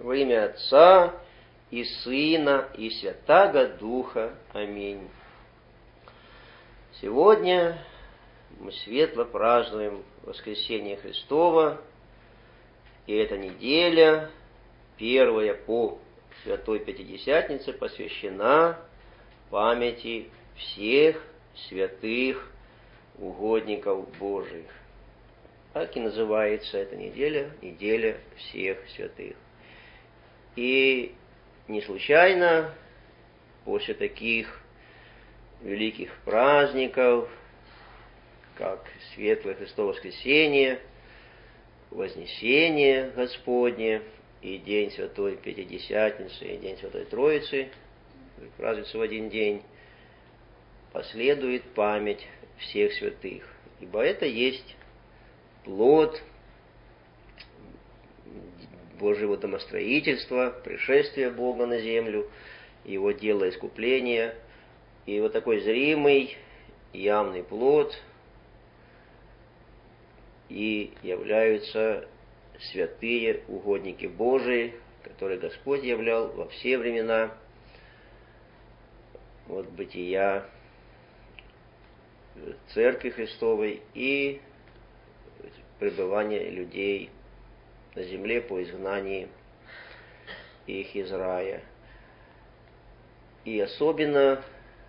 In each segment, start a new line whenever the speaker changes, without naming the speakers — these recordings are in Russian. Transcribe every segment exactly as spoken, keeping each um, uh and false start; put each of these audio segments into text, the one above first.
Во имя Отца и Сына и Святаго Духа. Аминь. Сегодня мы светло празднуем Воскресение Христово, и эта неделя, первая по Святой Пятидесятнице, посвящена памяти всех святых угодников Божиих. Так и называется эта неделя, неделя всех святых. И не случайно после таких великих праздников, как Светлое Христово Воскресение, Вознесение Господне и День Святой Пятидесятницы, и День Святой Троицы, празднуются в один день, последует память всех святых. Ибо это есть плод Божьего домостроительства, пришествия Бога на землю, Его дела искупления. И вот такой зримый, явный плод и являются святые угодники Божии, которые Господь являл во все времена. Вот бытия Церкви Христовой и пребывания людей на земле по изгнании их из рая. И особенно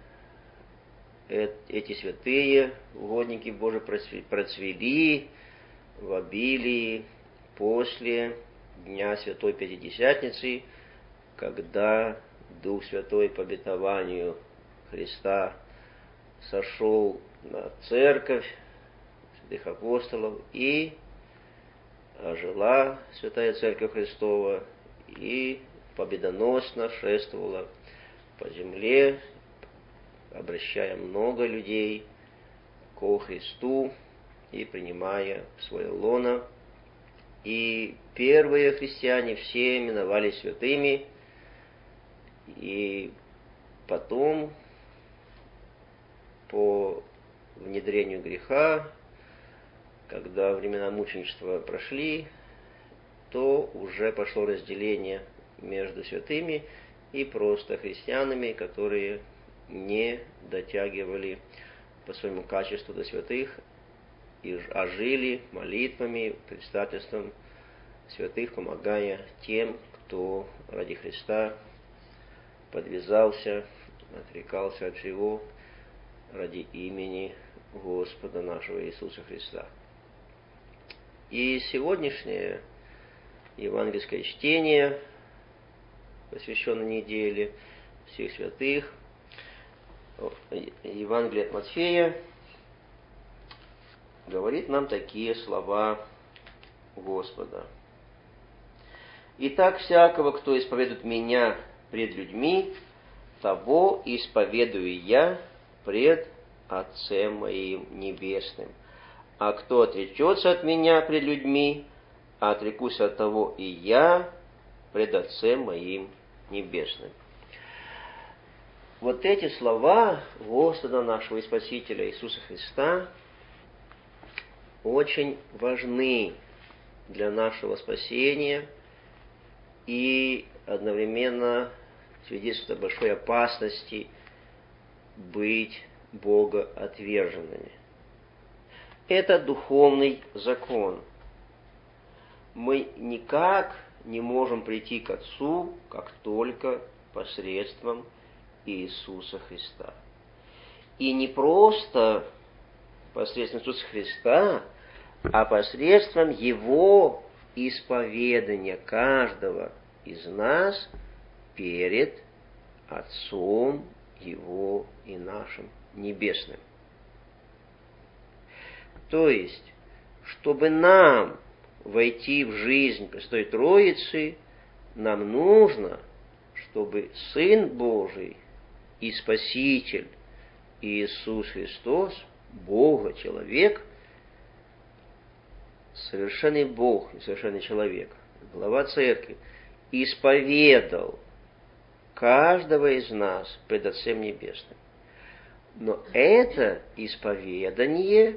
эти святые угодники Божии процвели в обилии после Дня Святой Пятидесятницы, когда Дух Святой по обетованию Христа сошел на церковь святых апостолов, и ожила Святая Церковь Христова и победоносно шествовала по земле, обращая много людей ко Христу и принимая в свое лоно. И первые христиане все именовались святыми, и потом, по внедрению греха, когда времена мученичества прошли, то уже пошло разделение между святыми и просто христианами, которые не дотягивали по своему качеству до святых, а жили молитвами, предстательством святых, помогая тем, кто ради Христа подвязался, отрекался от всего ради имени Господа нашего Иисуса Христа. И сегодняшнее евангельское чтение, посвященное неделе всех святых, Евангелие от Матфея, говорит нам такие слова Господа. «Итак, всякого, кто исповедует Меня пред людьми, того исповедую Я пред Отцем Моим Небесным. А кто отречется от Меня пред людьми, отрекусь от того и Я пред Отцем Моим Небесным». Вот эти слова Господа нашего и Спасителя Иисуса Христа очень важны для нашего спасения и одновременно свидетельствуют о большой опасности быть богоотверженными. Это духовный закон. Мы никак не можем прийти к Отцу, как только посредством Иисуса Христа. И не просто посредством Иисуса Христа, а посредством Его исповедания каждого из нас перед Отцом Его и нашим Небесным. То есть, чтобы нам войти в жизнь Пресвятой Троицы, нам нужно, чтобы Сын Божий и Спаситель Иисус Христос, Бога, человек, совершенный Бог и совершенный человек, глава Церкви, исповедал каждого из нас пред Отцем Небесным. Но это исповедание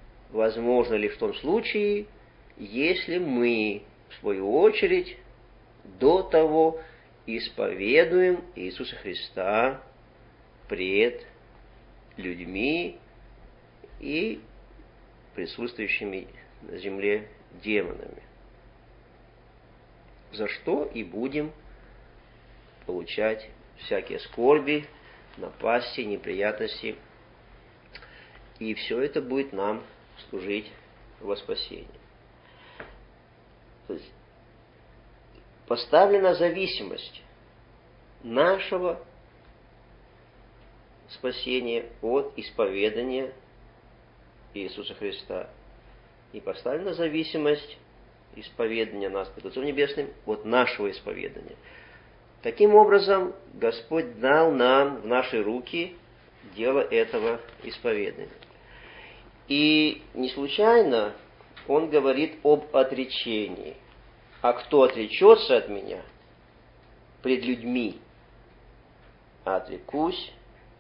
возможно лишь в том случае, если мы, в свою очередь, до того исповедуем Иисуса Христа пред людьми и присутствующими на земле демонами. За что и будем получать всякие скорби, напасти, неприятности. И все это будет нам служить во спасение. То есть поставлена зависимость нашего спасения от исповедания Иисуса Христа. И поставлена зависимость исповедания нас пред Отцом Небесным от нашего исповедания. Таким образом, Господь дал нам в наши руки дело этого исповедания. И не случайно Он говорит об отречении. А кто отречется от меня пред людьми, отрекусь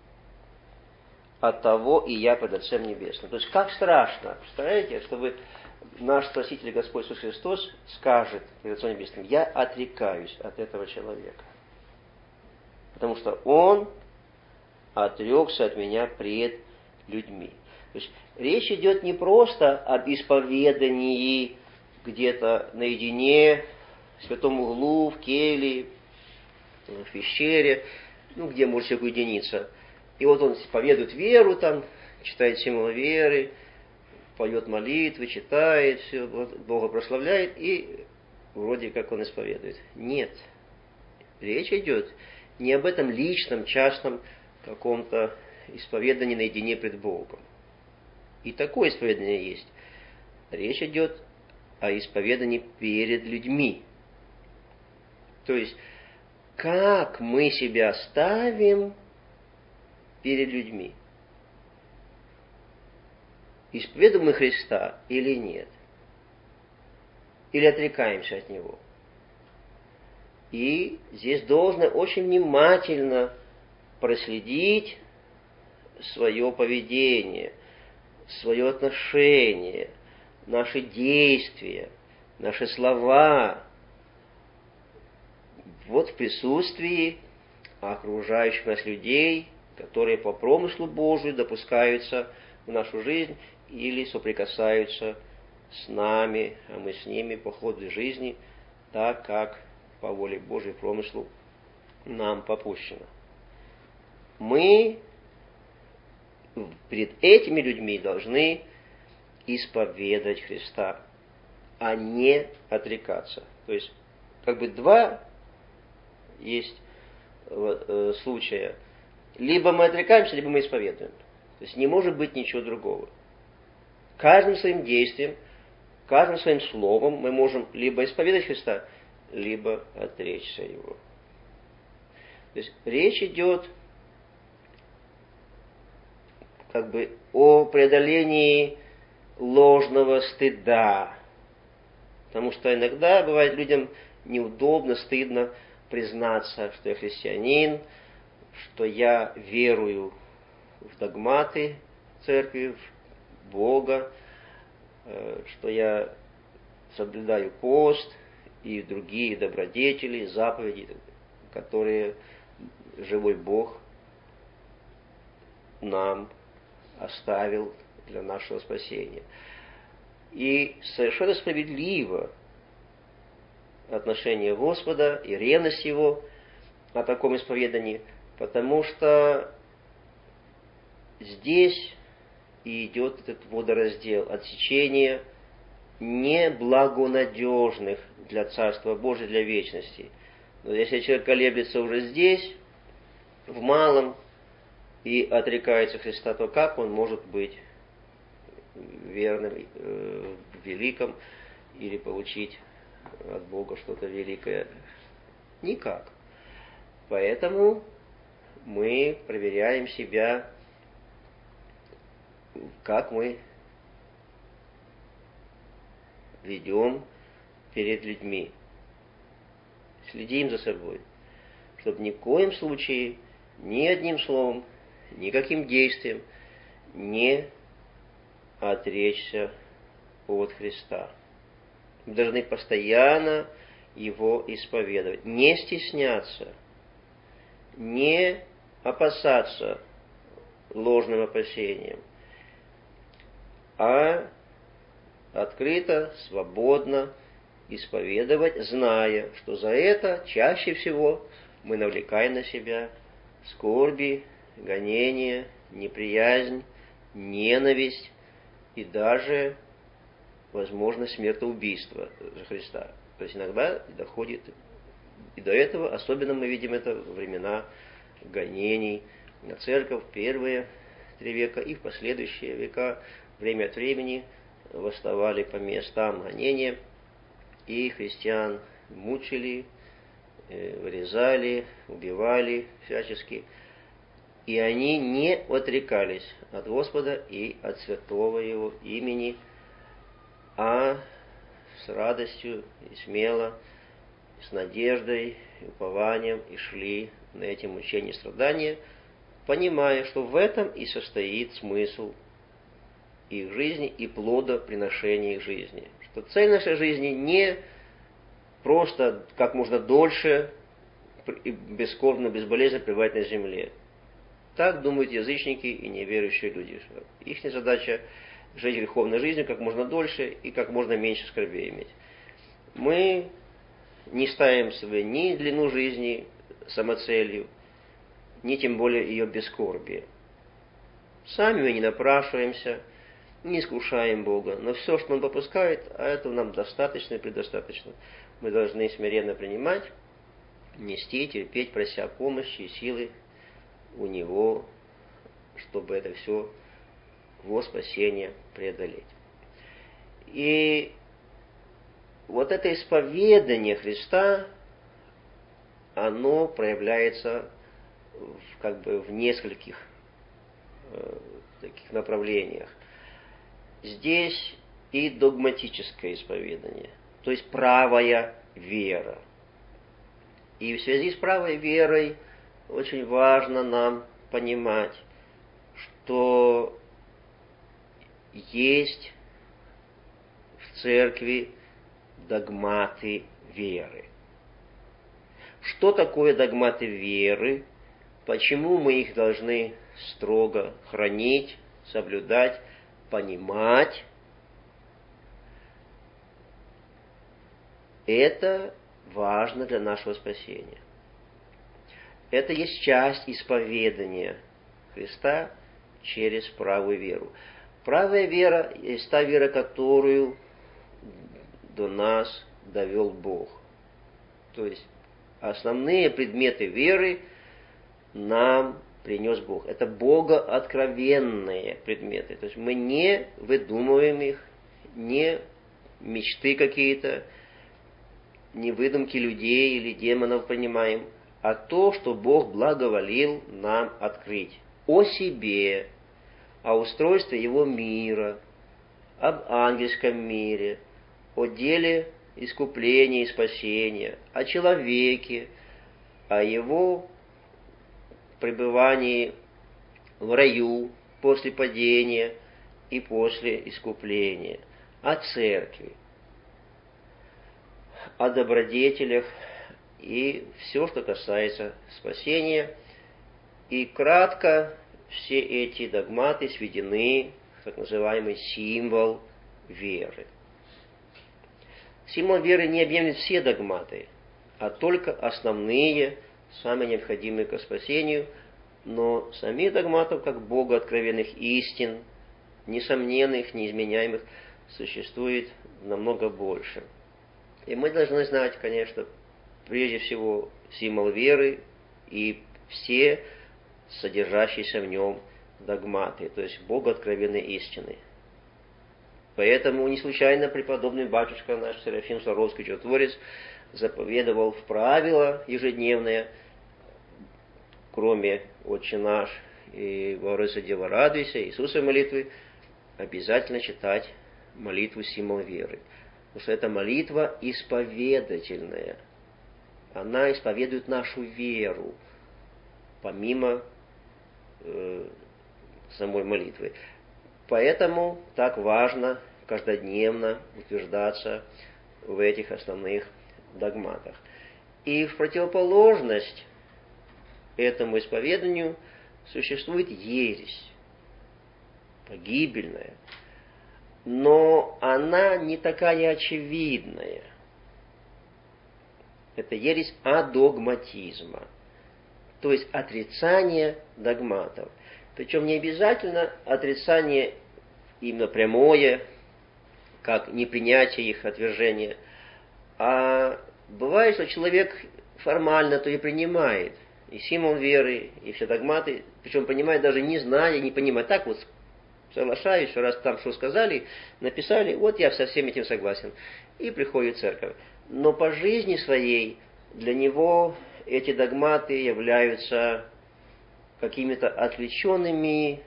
от того и я пред Отцем Небесным. То есть как страшно, представляете, чтобы наш Спаситель Господь Иисус Христос скажет пред Отцом Небесным: я отрекаюсь от этого человека. Потому что он отрекся от меня пред людьми. То есть речь идет не просто об исповедании где-то наедине, в святом углу, в келье, в пещере, ну, где может человек уединиться. И вот он исповедует веру, там, читает символы веры, поет молитвы, читает, все, Бога прославляет, и вроде как он исповедует. Нет. Речь идет не об этом личном, частном каком-то исповедании наедине пред Богом. И такое исповедание есть. Речь идет о исповедании перед людьми. То есть, как мы себя ставим перед людьми? Исповедуем мы Христа или нет? Или отрекаемся от Него? И здесь должно очень внимательно проследить свое поведение, свое отношение, наши действия, наши слова, вот в присутствии окружающих нас людей, которые по промыслу Божию допускаются в нашу жизнь или соприкасаются с нами, а мы с ними по ходу жизни, так как по воле Божьей промыслу нам попущено. Мы перед этими людьми должны исповедовать Христа, а не отрекаться. То есть, как бы два есть э, случая. Либо мы отрекаемся, либо мы исповедуем. То есть не может быть ничего другого. Каждым своим действием, каждым своим словом мы можем либо исповедовать Христа, либо отречься Его. То есть речь идет как бы о преодолении ложного стыда. Потому что иногда бывает людям неудобно, стыдно признаться, что я христианин, что я верую в догматы церкви, в Бога, что я соблюдаю пост и другие добродетели, заповеди, которые живой Бог нам оставил для нашего спасения. И совершенно справедливо отношение Господа и ревность Его о таком исповедании, потому что здесь и идет этот водораздел, отсечение неблагонадежных для Царства Божия, для вечности. Но если человек колеблется уже здесь, в малом, и отрекается Христа, то как он может быть верным э, в великом или получить от Бога что-то великое? Никак. Поэтому мы проверяем себя, как мы ведем перед людьми. Следим за собой, чтобы ни в коем случае, ни одним словом, никаким действием не отречься от Христа. Мы должны постоянно его исповедовать. Не стесняться, не опасаться ложным опасением, а открыто, свободно исповедовать, зная, что за это чаще всего мы навлекаем на себя скорби, гонения, неприязнь, ненависть и даже, возможно, смертоубийство за Христа. То есть иногда доходит и до этого, особенно мы видим это во времена гонений на церковь, первые три века и в последующие века, время от времени восставали по местам гонения, и христиан мучили, вырезали, убивали всячески. И они не отрекались от Господа и от святого Его имени, а с радостью и смело, с надеждой, и упованием и шли на эти мучения и страдания, понимая, что в этом и состоит смысл их жизни и плодоприношения их жизни. Что цель нашей жизни не просто как можно дольше и бескорбно, безболезненно пребывать на земле. Так думают язычники и неверующие люди. Их задача жить греховной жизнью как можно дольше и как можно меньше скорбей иметь. Мы не ставим себе ни длину жизни самоцелью, ни тем более ее бескорбие. Сами мы не напрашиваемся, не искушаем Бога, но все, что Он попускает, а этого нам достаточно и предостаточно. Мы должны смиренно принимать, нести, терпеть, прося помощи и силы у Него, чтобы это все во спасение преодолеть. И вот это исповедание Христа, оно проявляется в, как бы в нескольких э, таких направлениях. Здесь и догматическое исповедание, то есть правая вера. И в связи с правой верой очень важно нам понимать, что есть в церкви догматы веры. Что такое догматы веры? Почему мы их должны строго хранить, соблюдать, понимать? Это важно для нашего спасения. Это есть часть исповедания Христа через правую веру. Правая вера есть та вера, которую до нас довел Бог. То есть основные предметы веры нам принес Бог. Это богооткровенные предметы. То есть мы не выдумываем их, не мечты какие-то, не выдумки людей или демонов понимаем, а то, что Бог благоволил нам открыть о себе, о устройстве Его мира, об ангельском мире, о деле искупления и спасения, о человеке, о его пребывании в раю после падения и после искупления, о церкви, о добродетелях и все, что касается спасения. И кратко все эти догматы сведены в так называемый символ веры. Символ веры не объемлет все догматы, а только основные, самые необходимые к спасению, но самих догматов, как Бога откровенных истин, несомненных, неизменяемых, существует намного больше. И мы должны знать, конечно, прежде всего символ веры и все содержащиеся в нем догматы, то есть Бога откровенной истины. Поэтому не случайно преподобный батюшка наш Серафим Саровский чудотворец заповедовал в правила ежедневные, кроме «Отче наш» и «Богородица Дева, радуйся», Иисусовой молитвы, обязательно читать молитву символ веры. Потому что это молитва исповедательная. Она исповедует нашу веру, помимо э, самой молитвы. Поэтому так важно каждодневно утверждаться в этих основных догматах. И в противоположность этому исповеданию существует ересь, погибельная, но она не такая очевидная. Это ересь адогматизма, то есть отрицание догматов. Причем не обязательно отрицание именно прямое, как непринятие их, отвержение, а бывает, что человек формально то и принимает и символ веры, и все догматы, причем принимает даже не зная, не понимая. Так вот соглашаюсь, что раз там что сказали, написали, вот я со всем этим согласен. И приходит в церковь. Но по жизни своей для него эти догматы являются какими-то отвлеченными,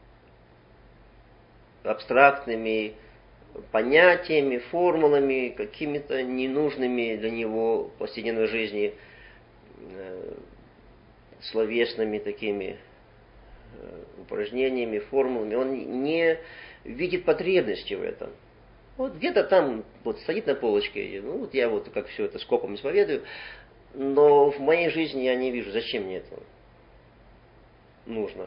абстрактными понятиями, формулами, какими-то ненужными для него в повседневной жизни э, словесными такими э, упражнениями, формулами. Он не видит потребности в этом. Вот где-то там вот стоит на полочке, ну вот я вот как все это скопом исповедую, но в моей жизни я не вижу, зачем мне это нужно.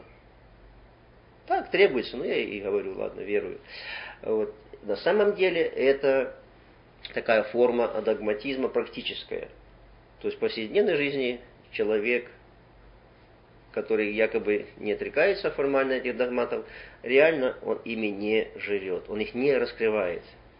Так требуется, но я и говорю, ладно, верую. Вот. На самом деле это такая форма адогматизма практическая. То есть в повседневной жизни человек, который якобы не отрекается формально от этих догматов, реально он ими не живет, он их не раскрывает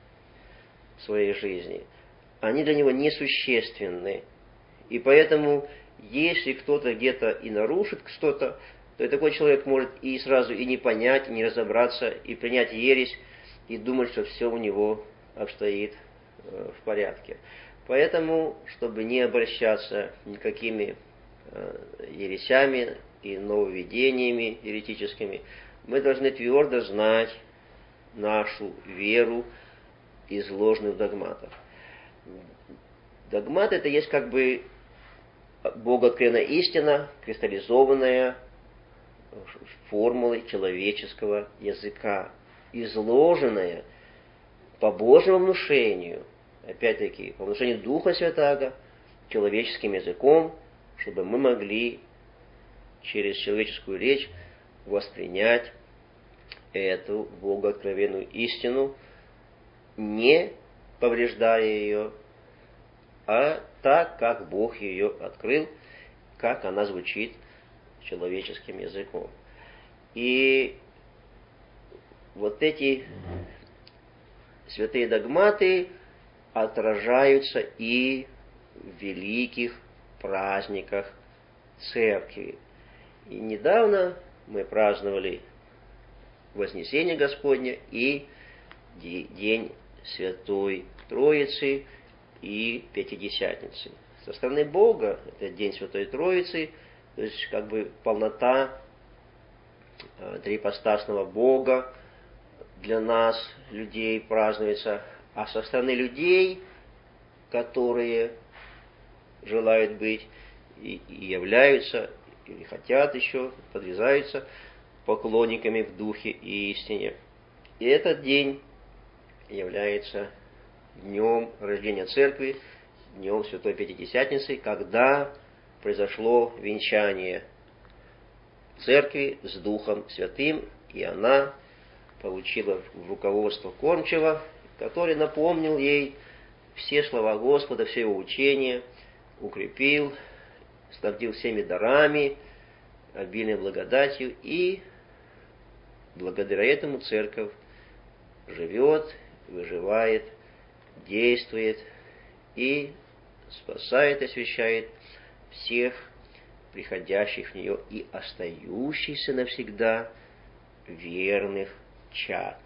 в своей жизни. Они для него несущественны. И поэтому, если кто-то где-то и нарушит что-то, то такой человек может и сразу и не понять, и не разобраться, и принять ересь, и думать, что все у него обстоит э, в порядке. Поэтому, чтобы не обращаться никакими э, ересями и нововведениями еретическими, мы должны твердо знать нашу веру, изложенную в догматах. Догмат — это есть как бы богооткровенная истина, кристаллизованная формулой человеческого языка, изложенная по Божьему внушению, опять-таки, по внушению Духа Святаго, человеческим языком, чтобы мы могли через человеческую речь воспринять эту богооткровенную истину, не повреждая ее, а так, как Бог ее открыл, как она звучит человеческим языком. И вот эти святые догматы отражаются и в великих праздниках Церкви. И недавно мы праздновали Вознесение Господне и День Святой Троицы и Пятидесятницы. Со стороны Бога это День Святой Троицы, то есть как бы полнота э, триипостасного Бога для нас, людей, празднуется. А со стороны людей, которые желают быть и, и являются, или хотят еще, подвязаются поклонниками в духе и истине. И этот день является днем рождения Церкви, днем Святой Пятидесятницы, когда произошло венчание Церкви с Духом Святым, и она получила в руководство кормчего, который напомнил ей все слова Господа, все его учения, укрепил, снабдил всеми дарами, обильной благодатью, и благодаря этому Церковь живет, выживает, действует и спасает, освящает всех приходящих в нее и остающихся навсегда верных чад.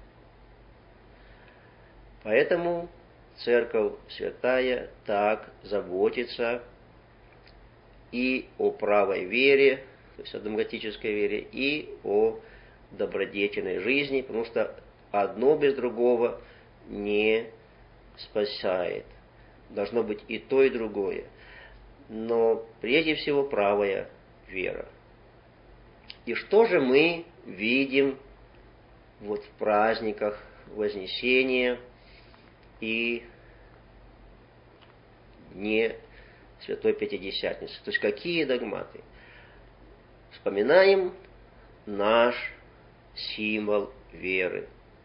Поэтому Церковь Святая так заботится и о правой вере, то есть о догматической вере, и о добродетельной жизни, потому что одно без другого не спасает. Должно быть и то, и другое. Но прежде всего правая вера. И что же мы видим вот в праздниках Вознесения и дне Святой Пятидесятницы. То есть какие догматы? Вспоминаем наш символ веры.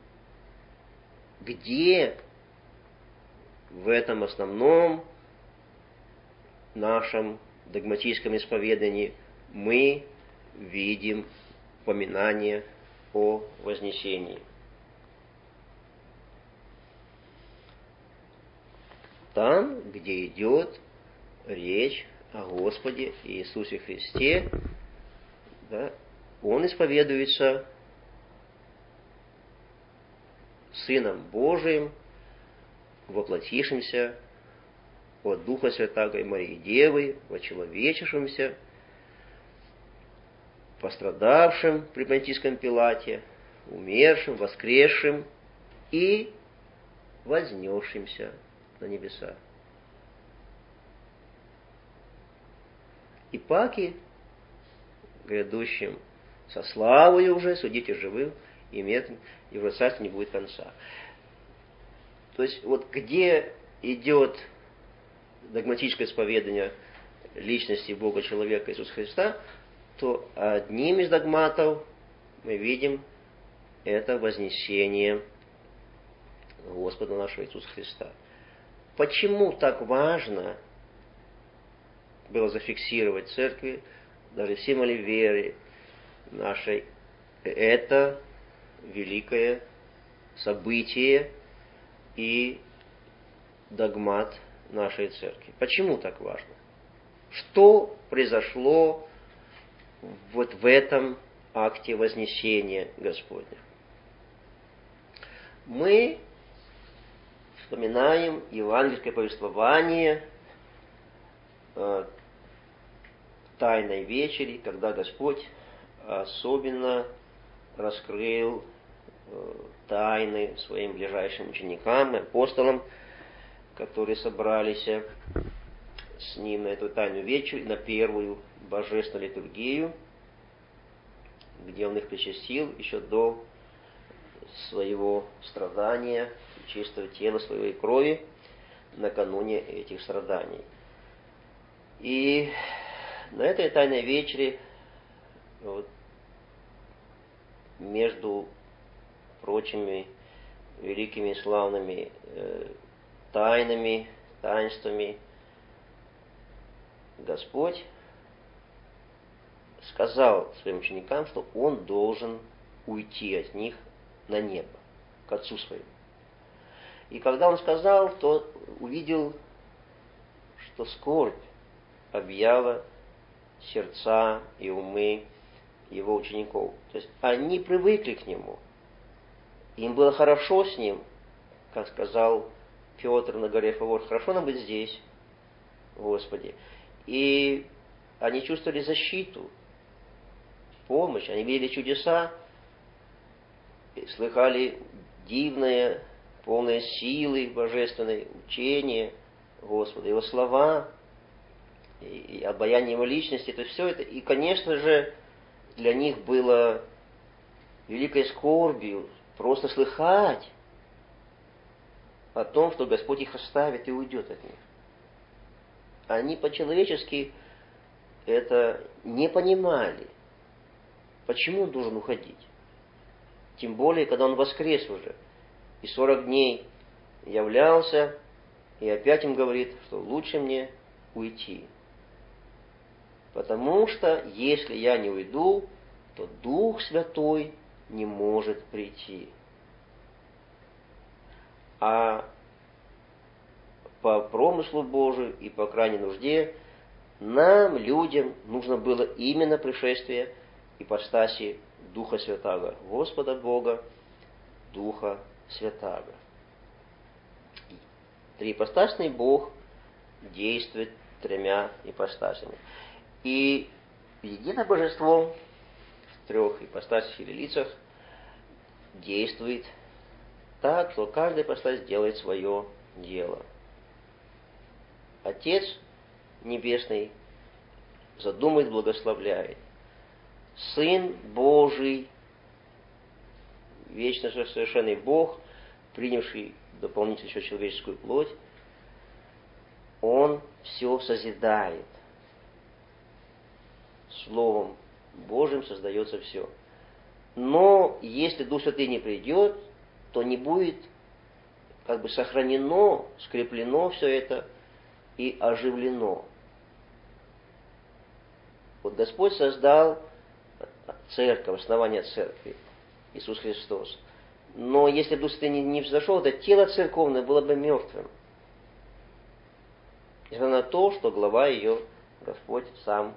Где в этом основном нашем догматическом исповедании мы видим упоминание о вознесении? Там, где идет речь о Господе Иисусе Христе, да, Он исповедуется Сыном Божиим, воплотившимся от Духа Святаго и Марии Девы, вочеловечившимся, пострадавшим при Понтийском Пилате, умершим, воскресшим и вознесшимся на небеса. И паки грядущим со славою уже судите живым и мертвым, и в царстве не будет конца. То есть вот где идет догматическое исповедание личности Бога, человека Иисуса Христа, то одним из догматов мы видим это вознесение Господа нашего Иисуса Христа. Почему так важно было зафиксировать в церкви, даже в символе веры нашей, это великое событие и догмат нашей церкви? Почему так важно? Что произошло вот в этом акте вознесения Господня? Мы вспоминаем евангельское повествование э, Тайной вечери, когда Господь особенно раскрыл э, тайны своим ближайшим ученикам и апостолам, которые собрались с Ним на эту Тайную вечерю, на первую божественную литургию, где Он их причастил еще до своего страдания, чистого тела своего и крови, накануне этих страданий. И на этой Тайной вечере, вот, между прочими великими и славными э, тайнами, таинствами, Господь сказал своим ученикам, что Он должен уйти от них на небо, к Отцу Своему. И когда Он сказал, то увидел, что скорбь объяла сердца и умы Его учеников. То есть они привыкли к Нему. Им было хорошо с Ним, как сказал Петр на горе Фавор, хорошо нам быть здесь, Господи. И они чувствовали защиту, помощь, они видели чудеса, слыхали дивное, полное силы божественной учение Господа, Его слова, и, и обаяние Его личности, то есть все это. И, конечно же, для них было великой скорбью просто слыхать о том, что Господь их оставит и уйдет от них. Они по-человечески это не понимали. Почему Он должен уходить? Тем более, когда Он воскрес уже. И сорок дней являлся, и опять им говорит, что лучше мне уйти. Потому что, если я не уйду, то Дух Святой не может прийти. А по промыслу Божию и по крайней нужде нам, людям, нужно было именно пришествие ипостаси Духа Святаго, Господа Бога, Духа Святаго. Триипостасный Бог действует тремя ипостасями. И единое божество в трех ипостасях или лицах действует так, что каждая ипостась делает свое дело. Отец Небесный задумает, благословляет. Сын Божий, вечно совершенный Бог, принявший дополнительно еще человеческую плоть, Он все созидает. Словом Божьим создается все. Но если Дух Святый не придет, то не будет как бы сохранено, скреплено все это и оживлено. Вот Господь создал церковь, основание церкви, Иисус Христос. Но если бы Дух Святый не взошел, то тело церковное было бы мертвым. Несмотря на то, что глава ее Господь сам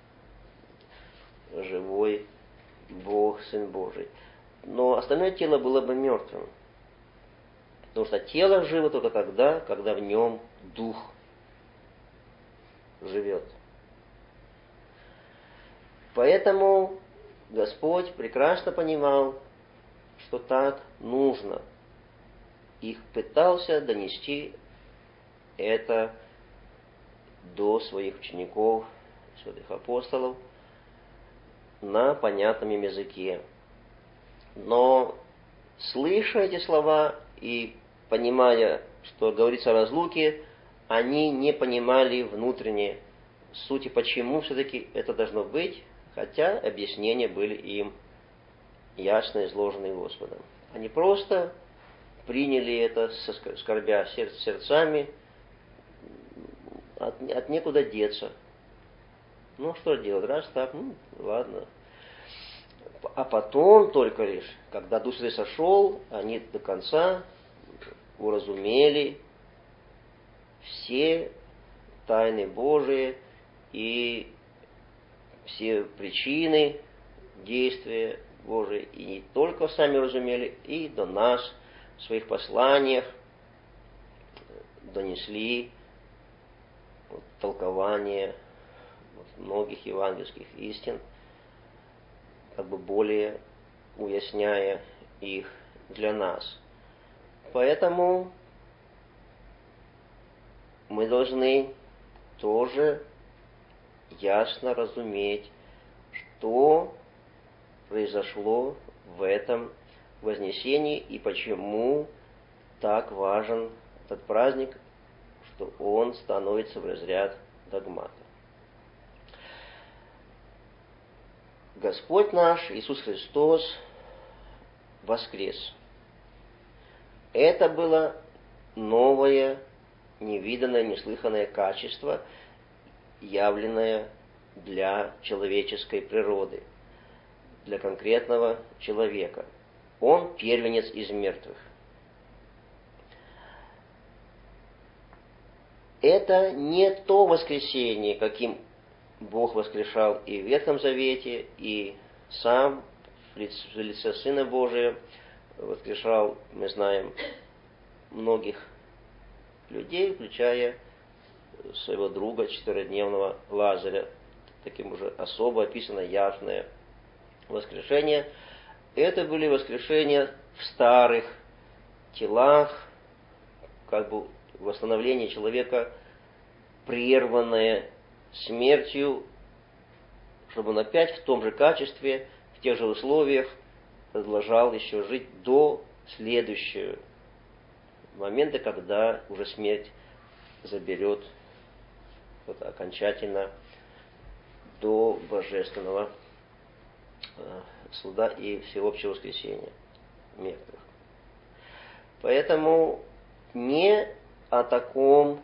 живой Бог, Сын Божий. Но остальное тело было бы мертвым. Потому что тело живо только тогда, когда в нем Дух живет. Поэтому Господь прекрасно понимал, что так нужно. И пытался донести это до своих учеников, святых апостолов, на понятном им языке. Но, слыша эти слова и понимая, что говорится о разлуке, они не понимали внутренне сути, почему все-таки это должно быть, хотя объяснения были им ясно изложены Господом. Они просто приняли это, скорбя сердцами, от, от некуда деться. Ну, что делать? Раз так, ну, ладно. А потом только лишь, когда Дух Святой сошел, они до конца уразумели все тайны Божии и все причины действия Божие. И не только сами разумели, и до нас в своих посланиях донесли вот, толкование вот, многих евангельских истин, как бы более уясняя их для нас. Поэтому мы должны тоже ясно разуметь, что произошло в этом вознесении и почему так важен этот праздник, что он становится в разряд догмата. Господь наш Иисус Христос воскрес. Это было новое, невиданное, неслыханное качество, явленное для человеческой природы, для конкретного человека. Он первенец из мертвых. Это не то воскресение, каким Бог воскрешал и в Ветхом Завете, и сам в лице Сына Божия воскрешал, мы знаем, многих людей, включая своего друга четырехдневного Лазаря. Таким уже особо описано явное воскрешение. Это были воскрешения в старых телах, как бы восстановление человека, прерванное смертью, чтобы он опять в том же качестве, в тех же условиях продолжал еще жить до следующего момента, когда уже смерть заберет вот, окончательно до божественного э, суда и всеобщего воскресения мертвых. Поэтому не о таком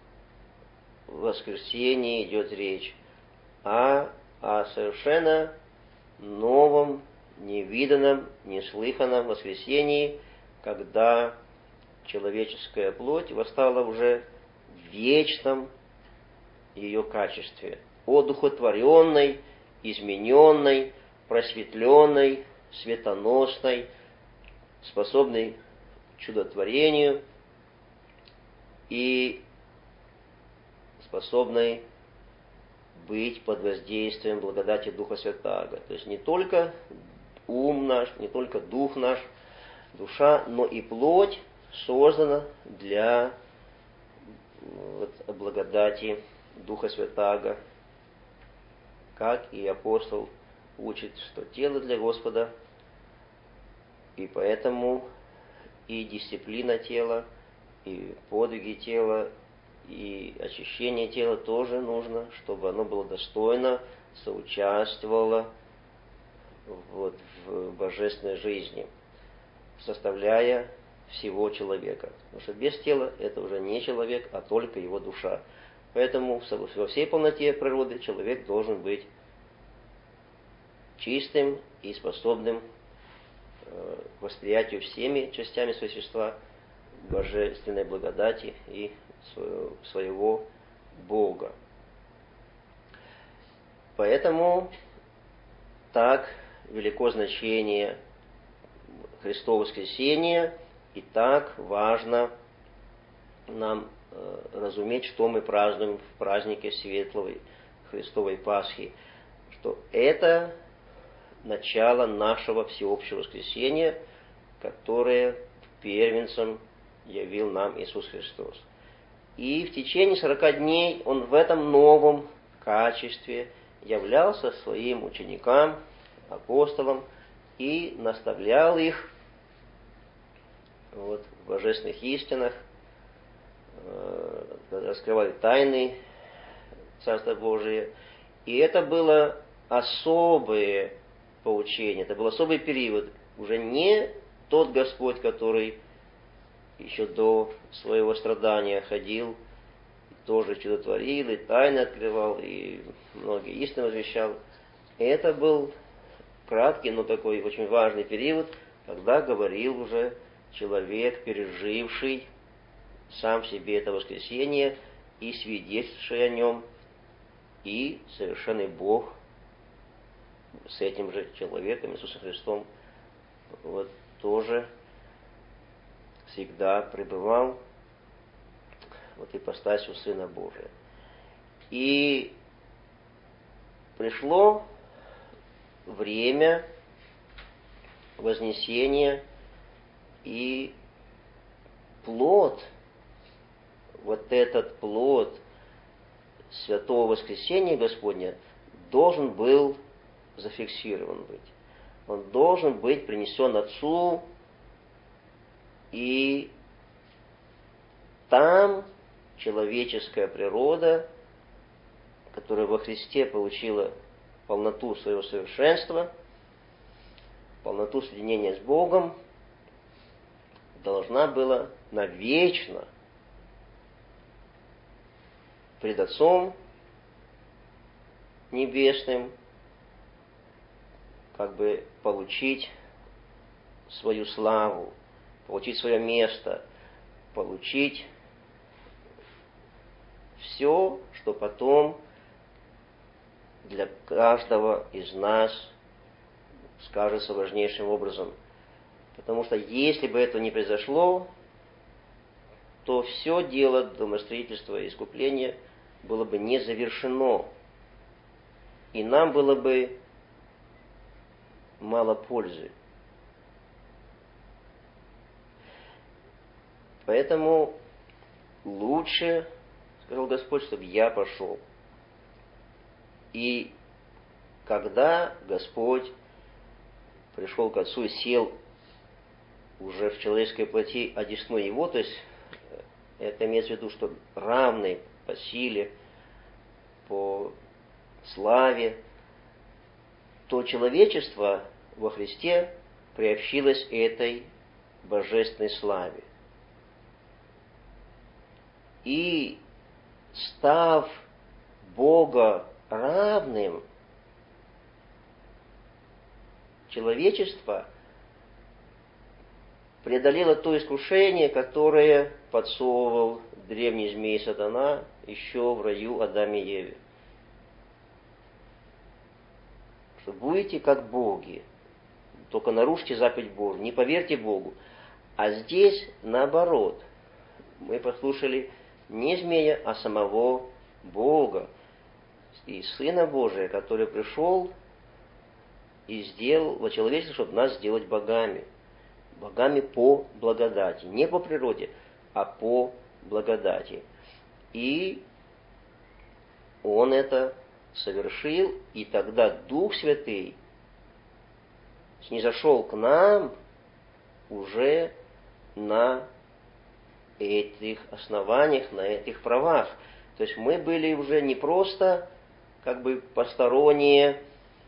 воскресении идет речь, а о совершенно новом, невиданном, неслыханном воскресении, когда человеческая плоть восстала уже в вечном ее качестве, одухотворенной, измененной, просветленной, светоносной, способной к чудотворению и способной быть под воздействием благодати Духа Святаго. То есть не только ум наш, не только дух наш, душа, но и плоть создана для вот, благодати Духа Святаго, как и апостол учит, что тело для Господа, и поэтому и дисциплина тела, и подвиги тела, и очищение тела тоже нужно, чтобы оно было достойно, соучаствовало вот, в божественной жизни, составляя всего человека. Потому что без тела это уже не человек, а только его душа. Поэтому во всей полноте природы человек должен быть чистым и способным к восприятию всеми частями существа божественной благодати и своего Бога. Поэтому так велико значение Христова воскресения, и так важно нам э, разуметь, что мы празднуем в празднике Светлой Христовой Пасхи, что это начало нашего всеобщего воскресения, которое первенцем явил нам Иисус Христос. И в течение сорока дней Он в этом новом качестве являлся своим ученикам, апостолам, и наставлял их вот, в божественных истинах, э, раскрывали тайны Царства Божия. И это было особое поучение, это был особый период. Уже не тот Господь, который еще до своего страдания ходил, тоже чудотворил, и тайны открывал, и многие истины возвещал. Это был краткий, но такой очень важный период, когда говорил уже человек, переживший сам в себе это воскресение и свидетельствовавший о нем, и совершенный Бог с этим же человеком, Иисусом Христом, вот тоже всегда пребывал вот ипостасью Сына Божия. И пришло время вознесения, и плод, вот этот плод Святого Воскресения Господня должен был зафиксирован быть. Он должен быть принесен Отцу, и там человеческая природа, которая во Христе получила полноту своего совершенства, полноту соединения с Богом, должна была навечно пред Отцом Небесным как бы получить свою славу, получить свое место, получить все, что потом для каждого из нас скажется важнейшим образом. Потому что если бы это не произошло, то все дело домостроительства и искупления было бы не завершено. И нам было бы мало пользы. Поэтому лучше, сказал Господь, чтобы я пошел. И когда Господь пришел к Отцу и сел уже в человеческой плоти одесную Его, то есть это имеется в виду, что равный по силе, по славе, то человечество во Христе приобщилось этой божественной славе. И став Бога равным, человечество преодолело то искушение, которое подсовывал древний змей Сатана еще в раю Адаме и Еве. Что будете как боги, только нарушьте заповедь Божию, не поверьте Богу. А здесь наоборот. Мы послушали не змея, а самого Бога и Сына Божия, который пришел и сделал человечество, чтобы нас сделать богами. Богами по благодати. Не по природе, а по благодати. И Он это совершил, и тогда Дух Святый снизошел к нам уже на этих основаниях, на этих правах. То есть мы были уже не просто как бы посторонние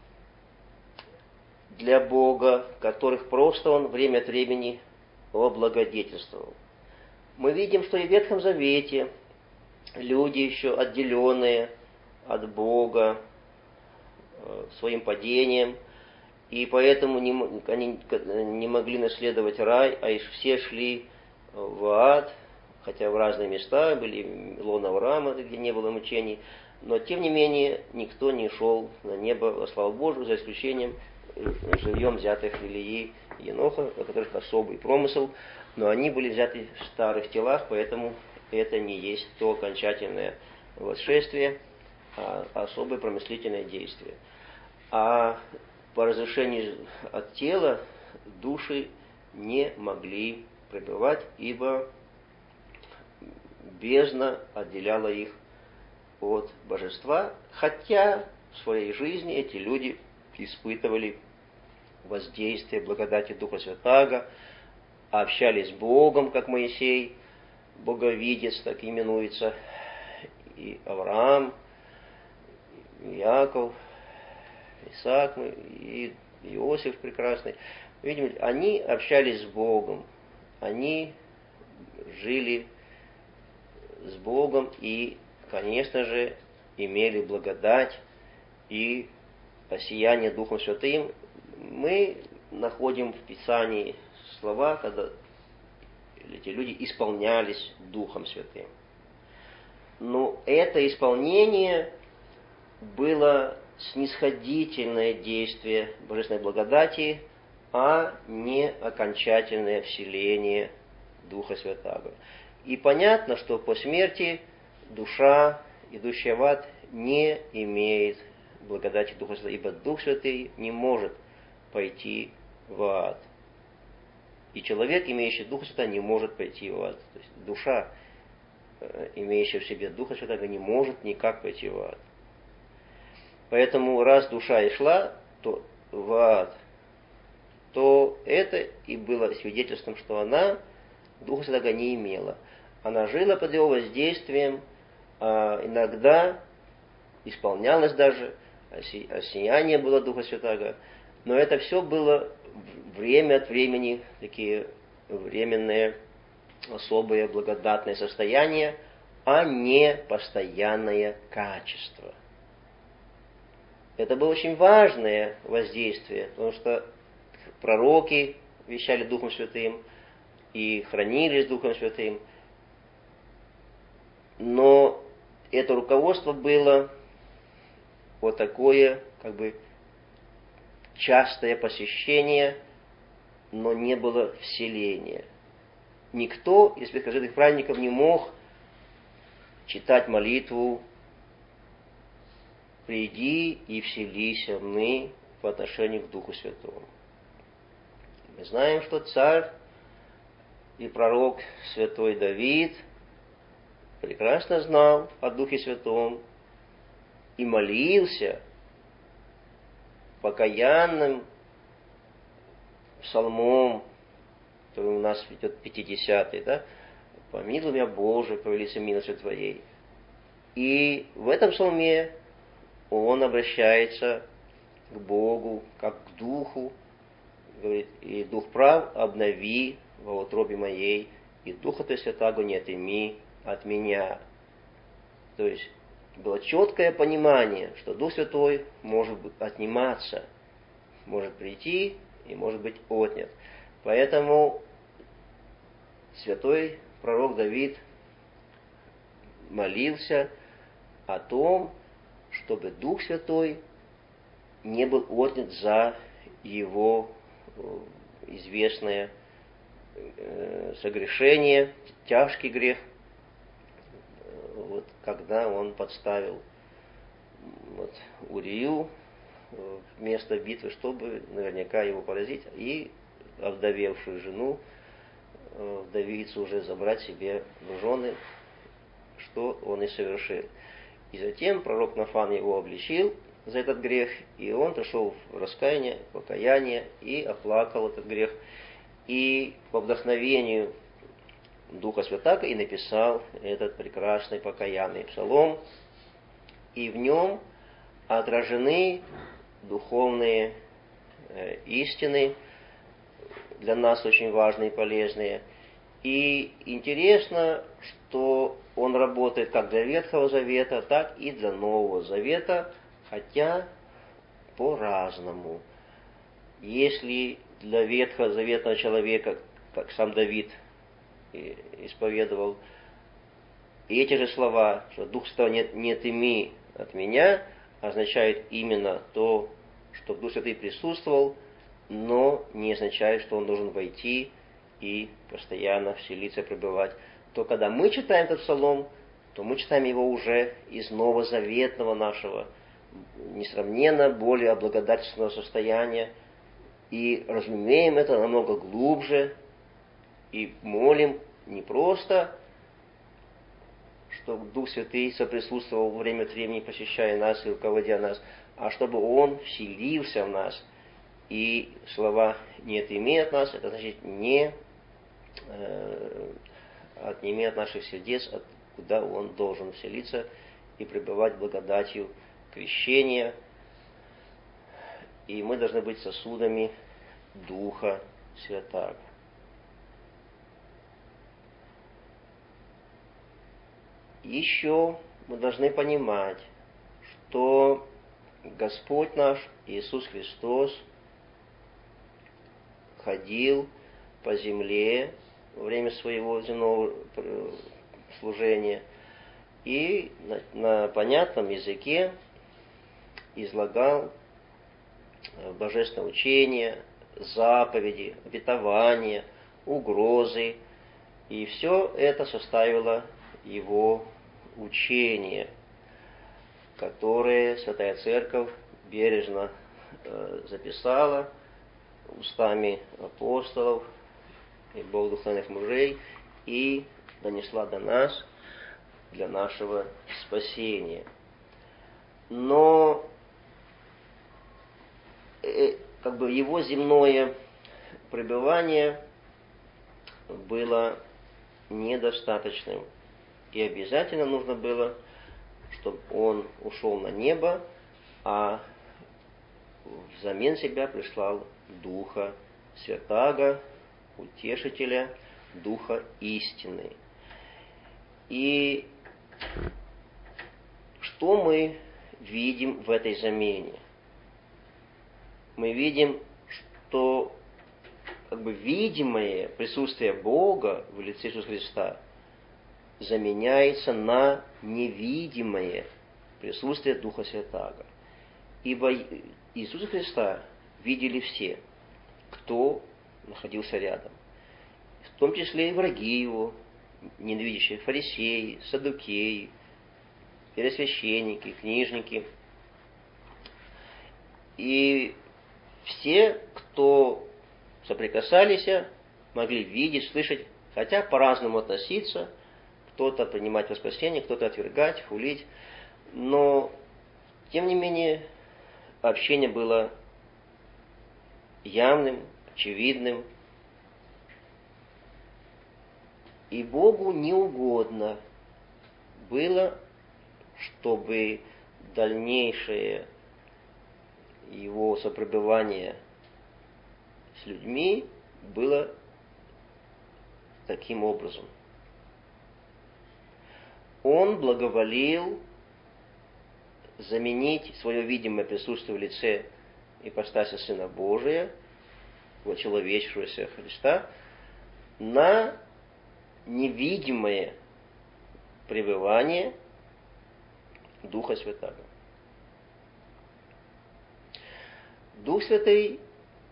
для Бога, которых просто Он время от времени облагодетельствовал. Мы видим, что и в Ветхом Завете люди еще отделенные от Бога своим падением, и поэтому не, они не могли наследовать рай, а их все шли в ад, хотя в разные места, были лона Авраама, где не было мучений, но тем не менее никто не шел на небо, слава Богу, за исключением живьем взятых Илии и Еноха, у которых особый промысел, но они были взяты в старых телах, поэтому это не есть то окончательное восшествие, а особое промыслительное действие. А по разрешению от тела души не могли пребывать, ибо бездна отделяла их от божества, хотя в своей жизни эти люди испытывали воздействие благодати Духа Святаго, общались с Богом, как Моисей, боговидец, так именуется, и Авраам, и Яков, Исаак, и Иосиф прекрасный. Видимо, они общались с Богом, они жили с Богом и, конечно же, имели благодать и осияние Духом Святым. Мы находим в Писании слова, когда эти люди исполнялись Духом Святым. Но это исполнение было снисходительное действие Божественной благодати, а не окончательное вселение Духа Святаго. И понятно, что по смерти душа, идущая в ад, не имеет благодати Духа Святаго, ибо Дух Святый не может пойти в ад. И человек, имеющий Духа Святаго, не может пойти в ад. То есть душа, имеющая в себе Духа Святаго, не может никак пойти в ад. Поэтому раз душа и шла то в ад, то это и было свидетельством, что она Духа Святаго не имела. Она жила под его воздействием, а иногда исполнялось даже, осияние было Духа Святаго, но это все было время от времени, такие временные, особые, благодатные состояния, а не постоянное качество. Это было очень важное воздействие, потому что пророки вещали Духом Святым и хранились Духом Святым, но это руководство было вот такое, как бы, частое посещение, но не было вселения. Никто из ветхозаветных праведников не мог читать молитву «Приди и вселися мы» по отношению к Духу Святому. Мы знаем, что царь и пророк святой Давид прекрасно знал о Духе Святом и молился покаянным псалмом, который у нас идет пятидесятый, да? «Помилуй меня, Боже, по величию милости Твоей». И в этом псалме он обращается к Богу, как к Духу, говорит: «И Дух прав обнови во утробе моей, и Духа Твоего Святаго не отыми от меня». То есть было четкое понимание, что Дух Святой может отниматься, может прийти и может быть отнят. Поэтому святой пророк Давид молился о том, чтобы Дух Святой не был отнят за его известное согрешение, тяжкий грех, вот, когда он подставил вот, Урию вместо битвы, чтобы наверняка его поразить, и овдовевшую жену, вдовицу, уже забрать себе в жены, что он и совершил. И затем пророк Нафан его обличил за этот грех, и он пришел в раскаяние, покаяние и оплакал этот грех. И по вдохновению Духа Святаго и написал этот прекрасный покаянный псалом. И в нем отражены духовные э, истины, для нас очень важные и полезные. И интересно, что он работает как для Ветхого Завета, так и для Нового Завета, хотя по-разному. Если для ветхозаветного человека, как сам Давид исповедовал, эти же слова, что Дух Святой не, не отыми от меня, означает именно то, что Дух Святый присутствовал, но не означает, что он должен войти и постоянно вселиться, пребывать. То когда мы читаем этот псалом, то мы читаем его уже из новозаветного нашего, несравненно более облагодательственного состояния, и разумеем это намного глубже, и молим не просто, чтобы Дух Святый соприсутствовал время от времени, посещая нас и руководя нас, а чтобы Он вселился в нас. И слова «не отыми от нас» — это значит «не э, отними от наших сердец», от куда Он должен вселиться и пребывать благодатью крещения. И мы должны быть сосудами Духа Святаго. Еще мы должны понимать, что Господь наш Иисус Христос ходил по земле во время своего земного служения и на, на понятном языке излагал божественное учение, заповеди, обетования, угрозы. И все это составило его учение, которое Святая Церковь бережно э, записала устами апостолов и богодухновенных мужей и донесла до нас для нашего спасения. Но э, как бы его земное пребывание было недостаточным. И обязательно нужно было, чтобы он ушел на небо, а взамен себя прислал Духа Святаго, Утешителя, Духа истины. И что мы видим в этой замене? Мы видим, что как бы видимое присутствие Бога в лице Иисуса Христа заменяется на невидимое присутствие Духа Святаго. Ибо Иисуса Христа видели все, кто находился рядом. В том числе и враги его, ненавидящие фарисеи, саддукеи, первосвященники, книжники. И все, кто соприкасались, могли видеть, слышать, хотя по-разному относиться, кто-то принимать во спасение, кто-то отвергать, хулить. Но, тем не менее, общение было явным, очевидным. И Богу не угодно было, чтобы дальнейшее его сопребывание с людьми было таким образом. Он благоволил заменить свое видимое присутствие в лице ипостаси Сына Божия, человечившегося Христа, на невидимое пребывание Духа Святаго. Дух Святый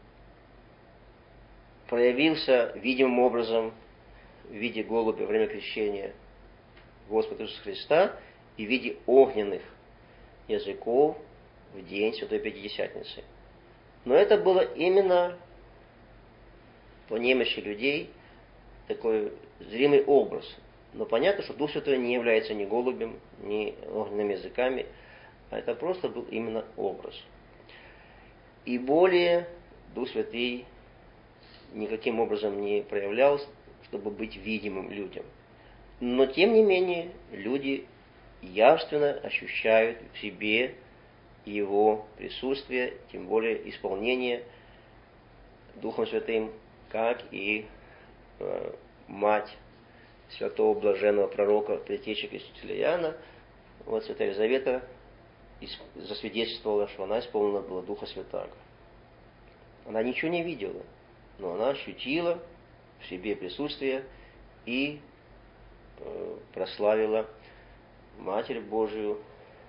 проявился видимым образом в виде голубя во время крещения Господа Иисуса Христа и в виде огненных языков в день Святой Пятидесятницы. Но это было именно по немощи людей такой зримый образ. Но понятно, что Дух Святой не является ни голубем, ни огненными языками, а это просто был именно образ. И более Дух Святый никаким образом не проявлялся чтобы быть видимым людям. Но, тем не менее, люди явственно ощущают в себе Его присутствие, тем более исполнение Духом Святым, как и э, мать святого блаженного пророка, предтечи крестителя Иоанна, вот святая Елизавета засвидетельствовала, что она исполнена была Духа Святаго. Она ничего не видела, но она ощутила в себе присутствие и э, прославила Матерь Божию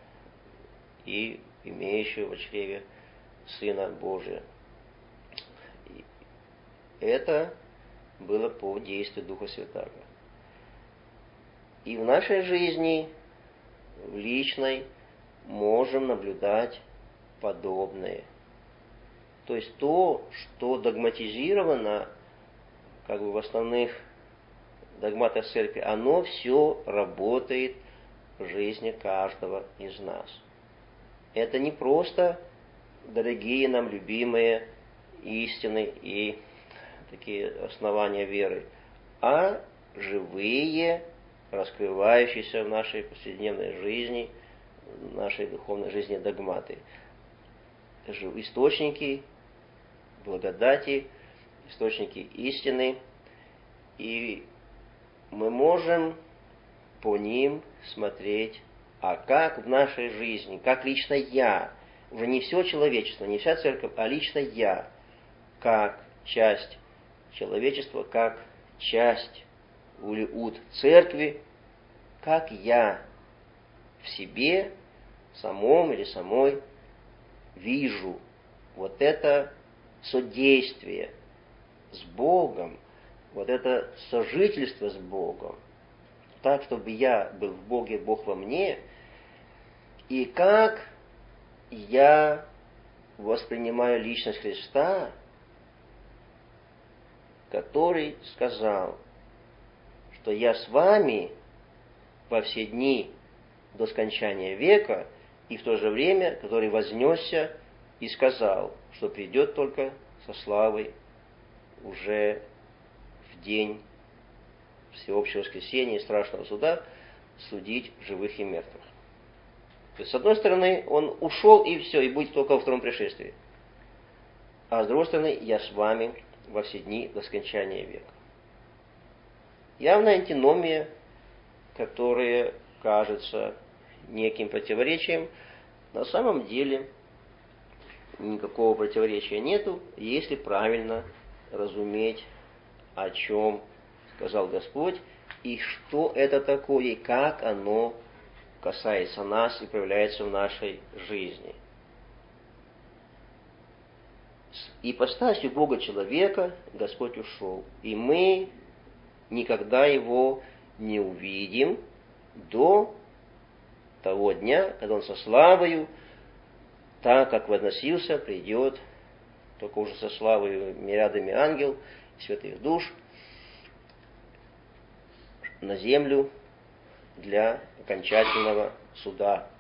и имеющую в чреве Сына Божия. И это было по действию Духа Святаго. И в нашей жизни, в личной, можем наблюдать подобное. То есть то, что догматизировано, как бы в основных догматах церкви, оно все работает в жизни каждого из нас. Это не просто дорогие нам любимые истины и такие основания веры, а живые, раскрывающиеся в нашей повседневной жизни, в нашей духовной жизни догматы. Это же источники благодати, источники истины, и мы можем по ним смотреть, а как в нашей жизни, как лично я, уже не все человечество, не вся церковь, а лично я, как часть человечества, как часть улиут церкви, как я в себе, самом или самой, вижу вот это содействие с Богом, вот это сожительство с Богом, так, чтобы я был в Боге, Бог во мне, и как я воспринимаю личность Христа, который сказал, что я с вами во все дни до скончания века, и в то же время, который вознесся и сказал, что придет только со славой уже в день всеобщего воскресения и страшного суда судить живых и мертвых. То есть, с одной стороны, он ушел и все, и будет только во втором пришествии. А с другой стороны, я с вами во все дни до скончания века. Явная антиномия, которая кажется неким противоречием, на самом деле никакого противоречия нету, если правильно разуметь, о чем сказал Господь, и что это такое, и как оно касается нас и проявляется в нашей жизни. С ипостасью Бога человека Господь ушел, и мы никогда его не увидим до того дня, когда он со славою, так как возносился, придет, только уже со славою мириадами ангел, святых душ, на землю для окончательного суда.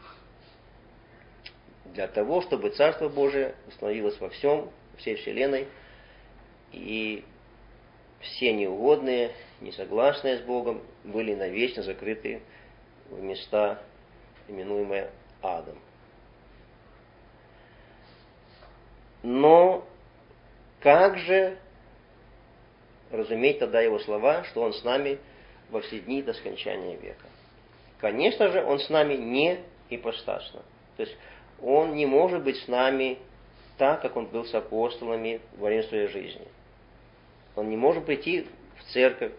Для того, чтобы Царство Божие установилось во всем, всей вселенной, и все неугодные, несогласные с Богом, были навечно закрыты в места, именуемые адом. Но как же разуметь тогда его слова, что он с нами во все дни до скончания века? Конечно же, он с нами не ипостасно. То есть он не может быть с нами так, как он был с апостолами во время своей жизни. Он не может прийти в церковь,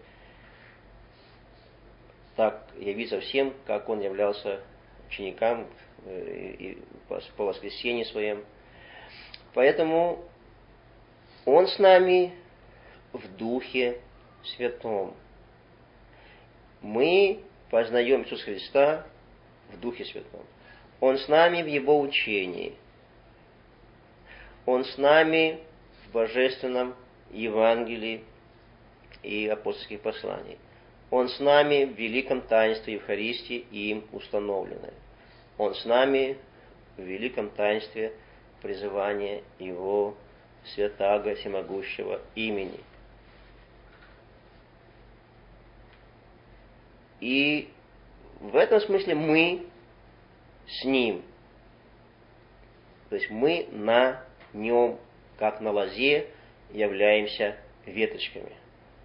так явиться всем, как он являлся ученикам по воскресенье своем. Поэтому он с нами в Духе Святом. Мы познаем Иисуса Христа в Духе Святом. Он с нами в Его учении. Он с нами в Божественном Евангелии и апостольских посланиях. Он с нами в великом таинстве Евхаристии, им установленное. Он с нами в великом таинстве призывания Его святаго всемогущего имени. И в этом смысле мы с Ним. То есть мы на Нем, как на лозе, являемся веточками.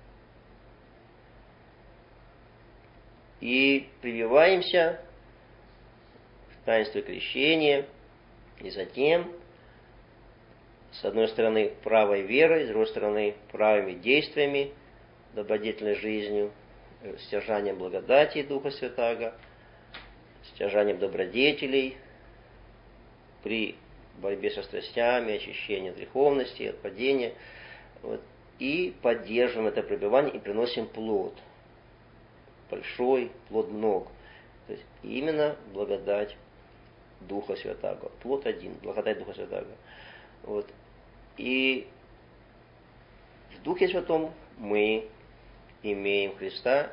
И прививаемся в таинстве крещения, и затем, с одной стороны, правой верой, с другой стороны, правыми действиями, добродетельной жизнью, стяжанием благодати Духа Святаго, стяжанием добродетелей при борьбе со страстями, очищении от греховности, от падения. Вот, и поддерживаем это пребывание и приносим плод. Большой, плод много. То есть именно благодать Духа Святаго. Плод один, благодать Духа Святаго. Вот. И в Духе Святом мы имеем Христа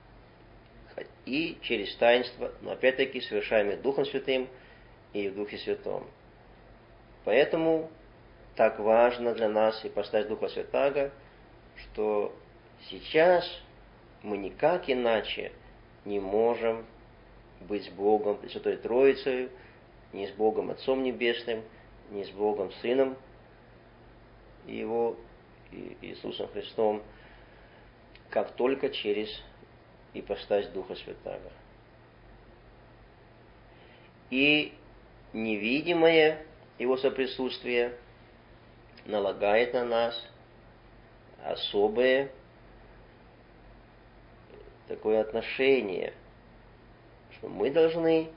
и через таинство, но опять-таки совершаем их Духом Святым и в Духе Святом. Поэтому так важно для нас ипостась Духа Святаго, что сейчас мы никак иначе не можем быть с Богом, Пресвятой Троицей, ни с Богом Отцом Небесным, ни с Богом Сыном Его, Иисусом Христом, как только через ипостась Духа Святаго. И невидимое Его соприсутствие налагает на нас особое такое отношение, что мы должны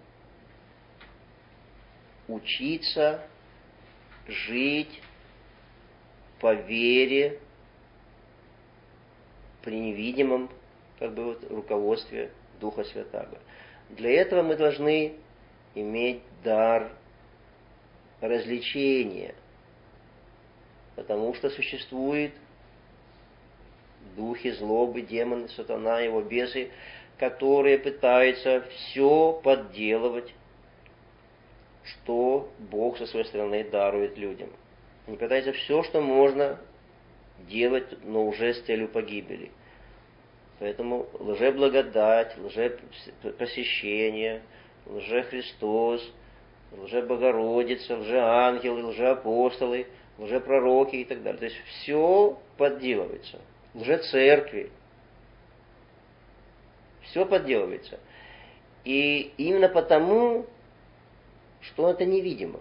учиться жить по вере при невидимом как бы, вот, руководстве Духа Святаго. Для этого мы должны иметь дар развлечения, потому что существует духи злобы, демоны, сатана, его бесы, которые пытаются все подделывать, что Бог со своей стороны дарует людям. Они пытаются все, что можно делать, но уже с целью погибели. Поэтому лжеблагодать, лжепросвящение, лжехристос, лжебогородица, лжеангелы, лжеапостолы, лжепророки и так далее. То есть все подделывается. Лжецеркви. Все подделывается. И именно потому, что это невидимо.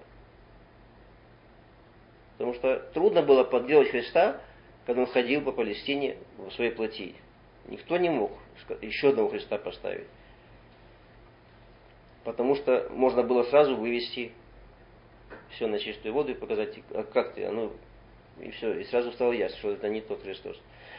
Потому что трудно было подделать Христа, когда Он ходил по Палестине в своей плоти. Никто не мог еще одного Христа поставить. Потому что можно было сразу вывести все на чистую воду и показать, а как ты, а ну, и все, и сразу стало ясно, что это не тот Христос.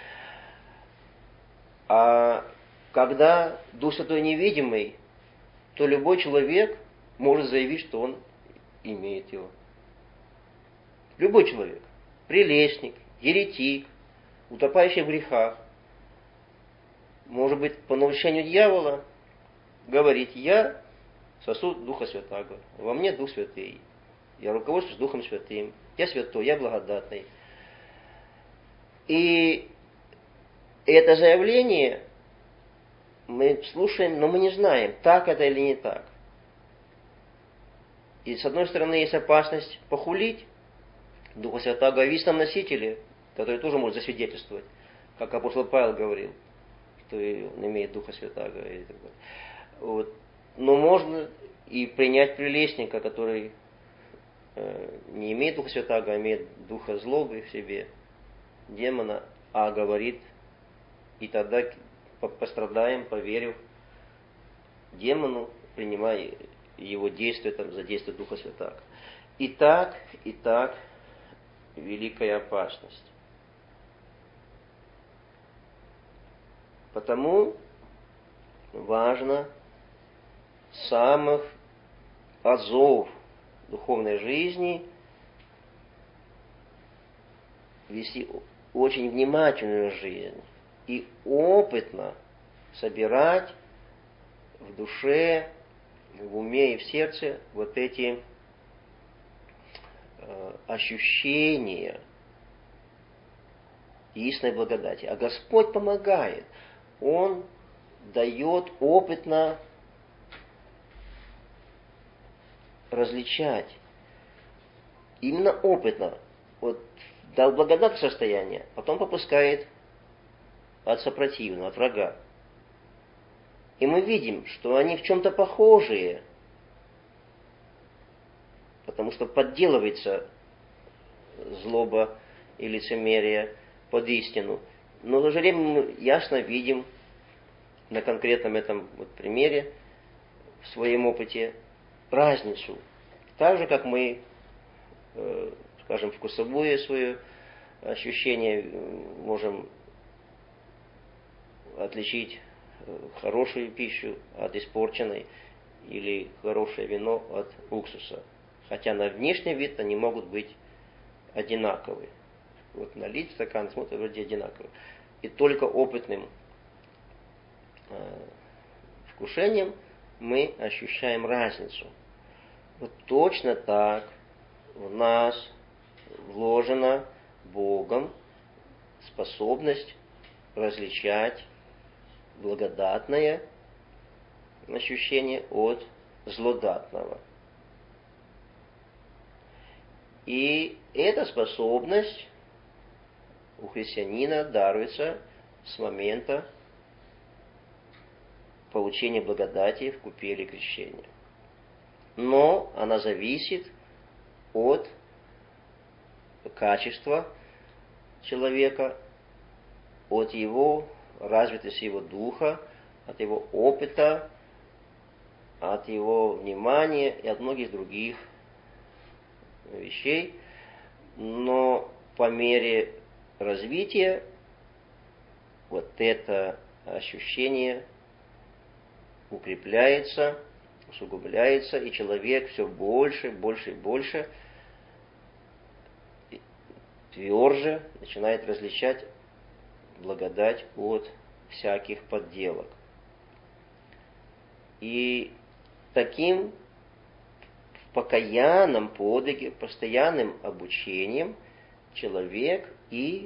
А когда Дух Святой невидимый, то любой человек может заявить, что он имеет его. Любой человек. Прелестник, еретик, утопающий в грехах. Может быть, по наущению дьявола говорит: я сосуд Духа Святаго, во мне Дух Святый, я руководствуюсь Духом Святым, я святой, я благодатный. И это заявление мы слушаем, но мы не знаем, так это или не так. И с одной стороны есть опасность похулить Духа Святаго в истинном носителе, который тоже может засвидетельствовать, как апостол Павел говорил, что он имеет Духа Святаго и так далее. Вот. Но можно и принять прелестника, который э, не имеет Духа Святаго, а имеет Духа злобы в себе, демона, а говорит, и тогда пострадаем, поверив демону, принимая его действия там, за действие Духа Святаго. И так, и так великая опасность. Потому важно с самых азов духовной жизни вести очень внимательную жизнь и опытно собирать в душе, в уме и в сердце вот эти э, ощущения истинной благодати. А Господь помогает. Он дает опытно различать. Именно опытно. Вот дал благодатное состояние, потом попускает от сопротивного, от врага. И мы видим, что они в чем-то похожие, потому что подделывается злоба и лицемерие под истину. Но в то же время мы ясно видим на конкретном этом вот примере, в своем опыте, разницу. Так же, как мы, э, скажем, вкусовое свое ощущение можем отличить хорошую пищу от испорченной или хорошее вино от уксуса. Хотя на внешний вид они могут быть одинаковые. Вот налить стакан, смотрит, вроде одинаковые. И только опытным э, вкушением мы ощущаем разницу. Вот точно так в нас вложена Богом способность различать благодатное ощущение от злодатного. И эта способность у христианина даруется с момента получения благодати в купели крещения. Но она зависит от качества человека, от его развитости его духа, от его опыта, от его внимания и от многих других вещей. Но по мере развития вот это ощущение укрепляется, усугубляется, и человек все больше, больше и больше тверже начинает различать благодать от всяких подделок. И таким покаянным подвиге, постоянным обучением человек и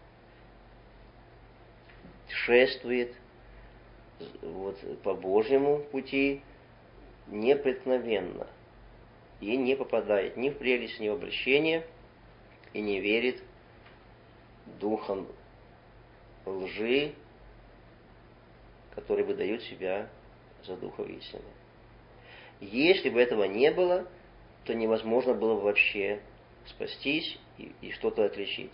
шествует вот по Божьему пути непреткновенно и не попадает ни в прелесть, ни в обольщение, и не верит духам лжи, которые выдают себя за духов истины. Если бы этого не было, то невозможно было бы вообще спастись и, и что-то отличить.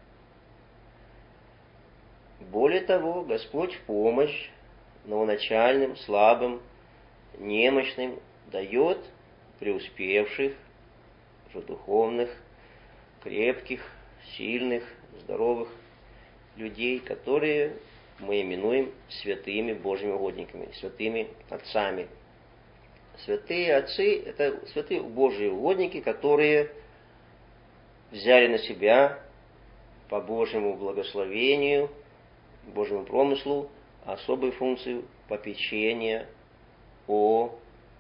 Более того, Господь в помощь новоначальным, слабым, немощным дает преуспевших, уже духовных, крепких, сильных, здоровых людей, которые мы именуем святыми Божьими угодниками, святыми отцами. Святые отцы – это святые Божьи угодники, которые взяли на себя по Божьему благословению, Божьему промыслу особую функцию попечения о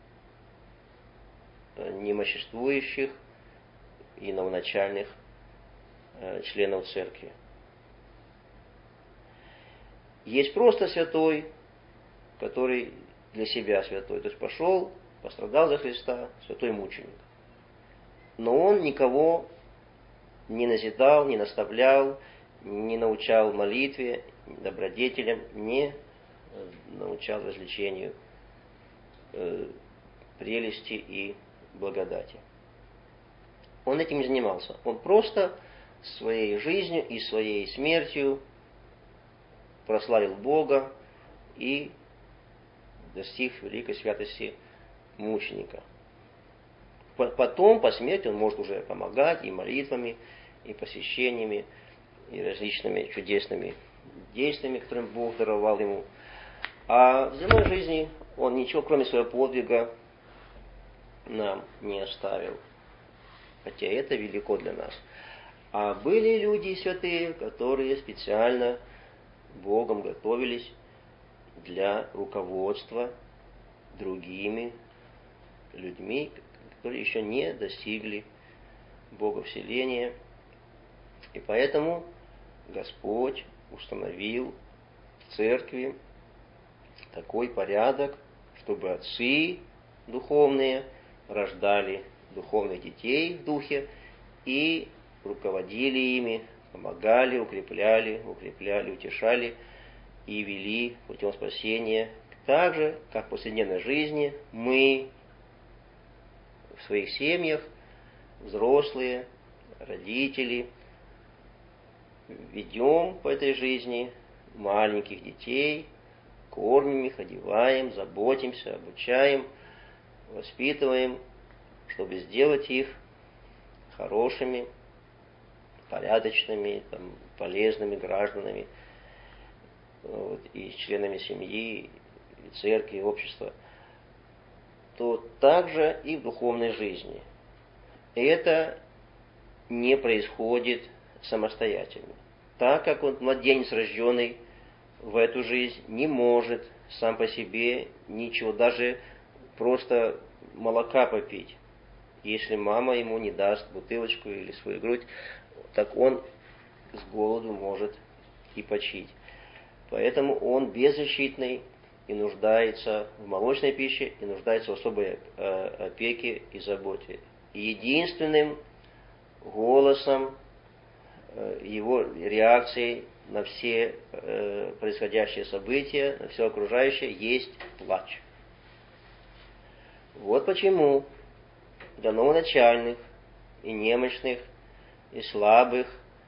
немоществующих и новоначальных членов церкви. Есть просто святой, который для себя святой, то есть пошел, пострадал за Христа, святой мученик. Но он никого не назидал, не наставлял, не научал молитве, добродетелям, не научал развлечению э, прелести и благодати. Он этим не занимался. Он просто своей жизнью и своей смертью прославил Бога и достиг великой святости мученика. Потом, по смерти, он может уже помогать и молитвами, и посещениями, и различными чудесными действиями, которыми Бог даровал ему. А в земной жизни он ничего, кроме своего подвига, нам не оставил. Хотя это велико для нас. А были люди святые, которые специально Богом готовились для руководства другими людьми, которые еще не достигли Боговселения. И поэтому Господь установил в церкви такой порядок, чтобы отцы духовные рождали духовных детей в духе и руководили ими, помогали, укрепляли, укрепляли, утешали и вели путем спасения. Так же, как в повседневной жизни, мы в своих семьях, взрослые, родители, ведем по этой жизни маленьких детей, кормим их, одеваем, заботимся, обучаем, воспитываем, чтобы сделать их хорошими, порядочными, там, полезными гражданами, вот, и членами семьи, и церкви, и общества, то также и в духовной жизни. И это не происходит самостоятельно. Так как он, младенец, рожденный в эту жизнь, не может сам по себе ничего, даже просто молока попить. Если мама ему не даст бутылочку или свою грудь, так он с голоду может и почить. Поэтому он беззащитный и нуждается в молочной пище, и нуждается в особой э, опеке и заботе. И единственным голосом э, его реакцией на все э, происходящие события, на все окружающее, есть плач. Вот почему для новоначальных и немощных и слабых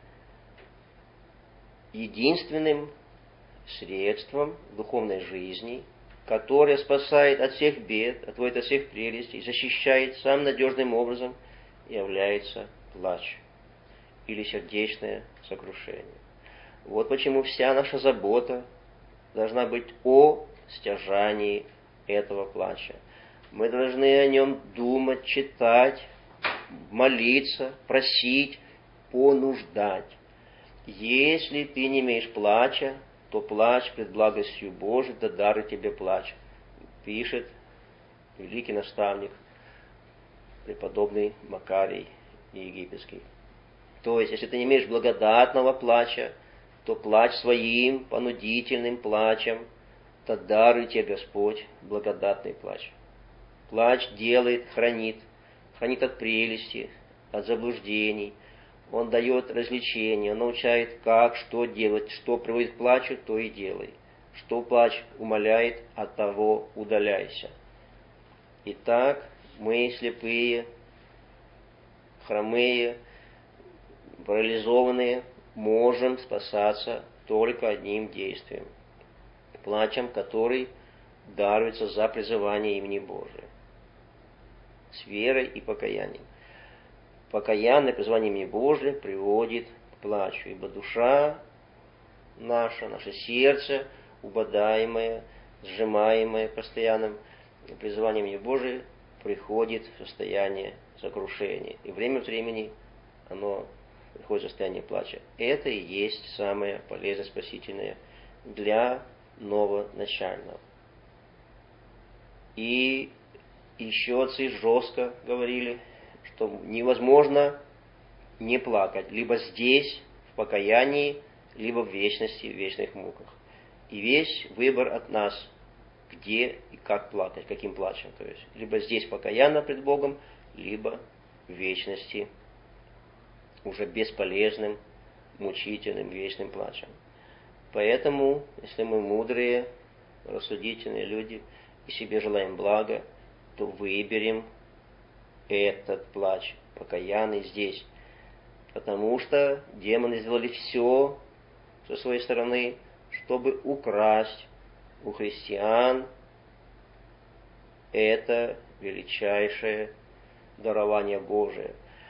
единственным средством духовной жизни, которое спасает от всех бед, отводит от всех прелестей, защищает самым надежным образом, является плач или сердечное сокрушение. Вот почему вся наша забота должна быть о стяжании этого плача. Мы должны о нем думать, читать, молиться, просить, понуждать. Если ты не имеешь плача, то плачь пред благостью Божией, да дары тебе плач, пишет великий наставник, преподобный Макарий Египетский. То есть, если ты не имеешь благодатного плача, то плачь своим понудительным плачем, да даруй тебе Господь благодатный плач. Плач делает, хранит, хранит от прелести, от заблуждений. Он дает развлечения, он научает, как, что делать, что приводит к плачу, то и делай. Что плач умаляет, от того удаляйся. Итак, мы слепые, хромые, парализованные, можем спасаться только одним действием. Плачем, который даруется за призывание имени Божия. С верой и покаянием. Покаянное призвание имени Божия приводит к плачу, ибо душа наша, наше сердце, убодаемое, сжимаемое постоянным призыванием имени Божия, приходит в состояние сокрушения. И время от времени оно приходит в состояние плача. Это и есть самое полезное, спасительное для новоначального. И еще отцы жестко говорили, что невозможно не плакать, либо здесь, в покаянии, либо в вечности, в вечных муках. И весь выбор от нас, где и как плакать, каким плачем. То есть, либо здесь покаянно пред Богом, либо в вечности уже бесполезным, мучительным, вечным плачем. Поэтому, если мы мудрые, рассудительные люди и себе желаем блага, то выберем этот плач, покаянный здесь. Потому что демоны сделали все со своей стороны, чтобы украсть у христиан это величайшее дарование Божие.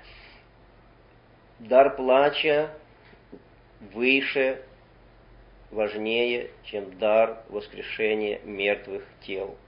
Дар плача выше, важнее, чем дар воскрешения мертвых тел,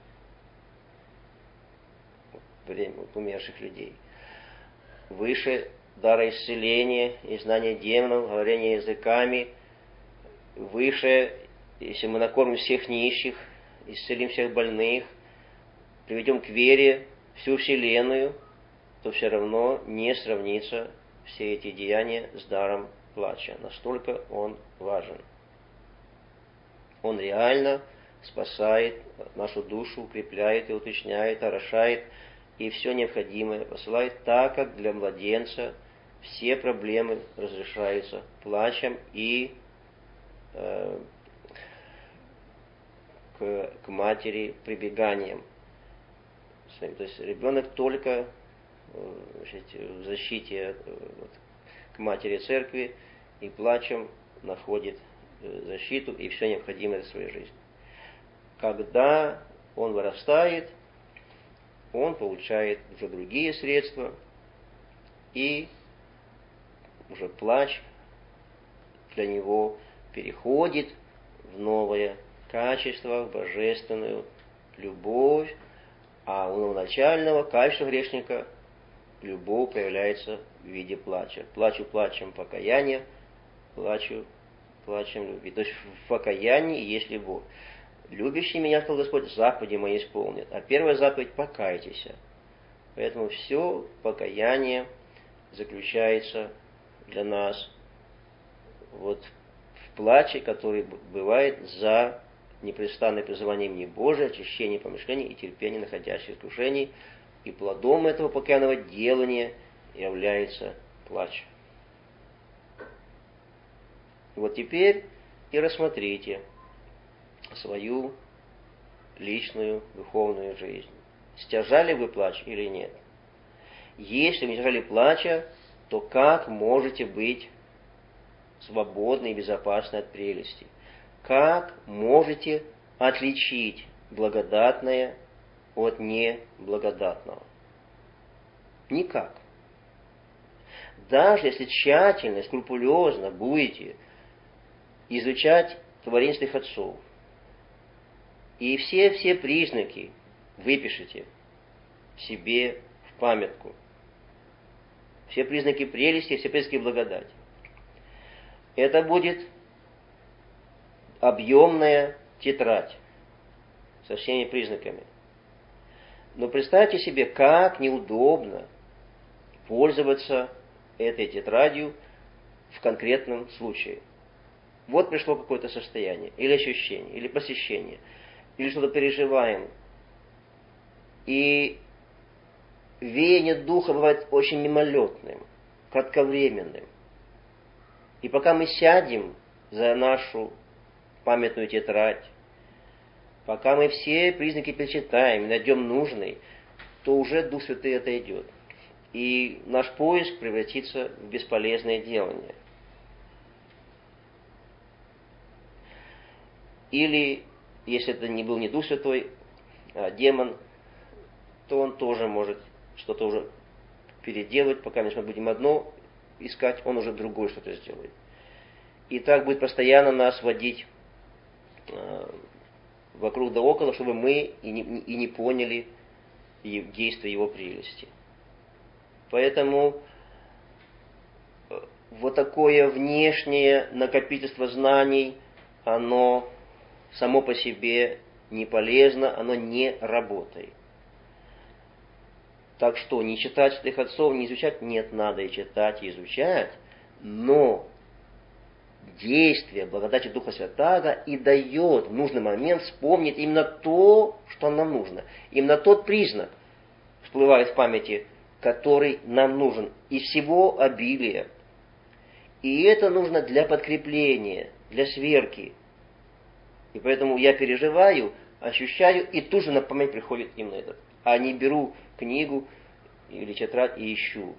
время умерших людей. Выше дара исцеления и знания демонов, говорения языками. Выше, если мы накормим всех нищих, исцелим всех больных, приведем к вере всю вселенную, то все равно не сравнится все эти деяния с даром плача. Настолько он важен. Он реально спасает нашу душу, укрепляет и уточняет, орошает и все необходимое посылает, так как для младенца все проблемы разрешаются плачем и э, к, к матери прибеганием. То есть ребенок только значит, в защите вот, к матери церкви и плачем находит защиту и все необходимое для своей жизни. Когда он вырастает, он получает уже другие средства, и уже плач для него переходит в новое качество, в божественную любовь, а у новоначального качества грешника любовь проявляется в виде плача. Плачу плачем покаяния, плачу плачем любви. То есть в покаянии есть любовь. Любящий меня, сказал Господь, заповеди мои исполнит. А первая заповедь – покайтесь. Поэтому все покаяние заключается для нас вот в плаче, который бывает за непрестанное призывание имени Божия, очищение помышлений и терпение находящих искушений. И плодом этого покаянного делания является плач. Вот теперь и рассмотрите свою личную духовную жизнь. Стяжали вы плач или нет? Если вы не стяжали плача, то как можете быть свободны и безопасны от прелести? Как можете отличить благодатное от неблагодатного? Никак. Даже если тщательно и скрупулезно будете изучать творение святых отцов, и все-все признаки выпишите себе в памятку, все признаки прелести, все признаки благодати, это будет объемная тетрадь со всеми признаками. Но представьте себе, как неудобно пользоваться этой тетрадью в конкретном случае. Вот пришло какое-то состояние, или ощущение, или посещение, или что-то переживаем. И веяние духа бывает очень мимолетным, кратковременным. И пока мы сядем за нашу памятную тетрадь, пока мы все признаки перечитаем, найдем нужный, то уже Дух Святый отойдет. И наш поиск превратится в бесполезное делание. Или, если это не был не Дух Святой, а демон, то он тоже может что-то уже переделать, пока мы будем одно искать, он уже другое что-то сделает. И так будет постоянно нас водить вокруг да около, чтобы мы и не, и не поняли действия его прелести. Поэтому вот такое внешнее накопительство знаний, оно само по себе не полезно, оно не работает. Так что не читать святых отцов, не изучать? Нет, надо и читать, и изучать, но действие благодати Духа Святаго и дает в нужный момент вспомнить именно то, что нам нужно. Именно тот признак всплывает в памяти, который нам нужен из всего обилия. И это нужно для подкрепления, для сверки. И поэтому я переживаю, ощущаю, и тут же на память приходит именно этот. А не беру книгу или тетрадь и ищу.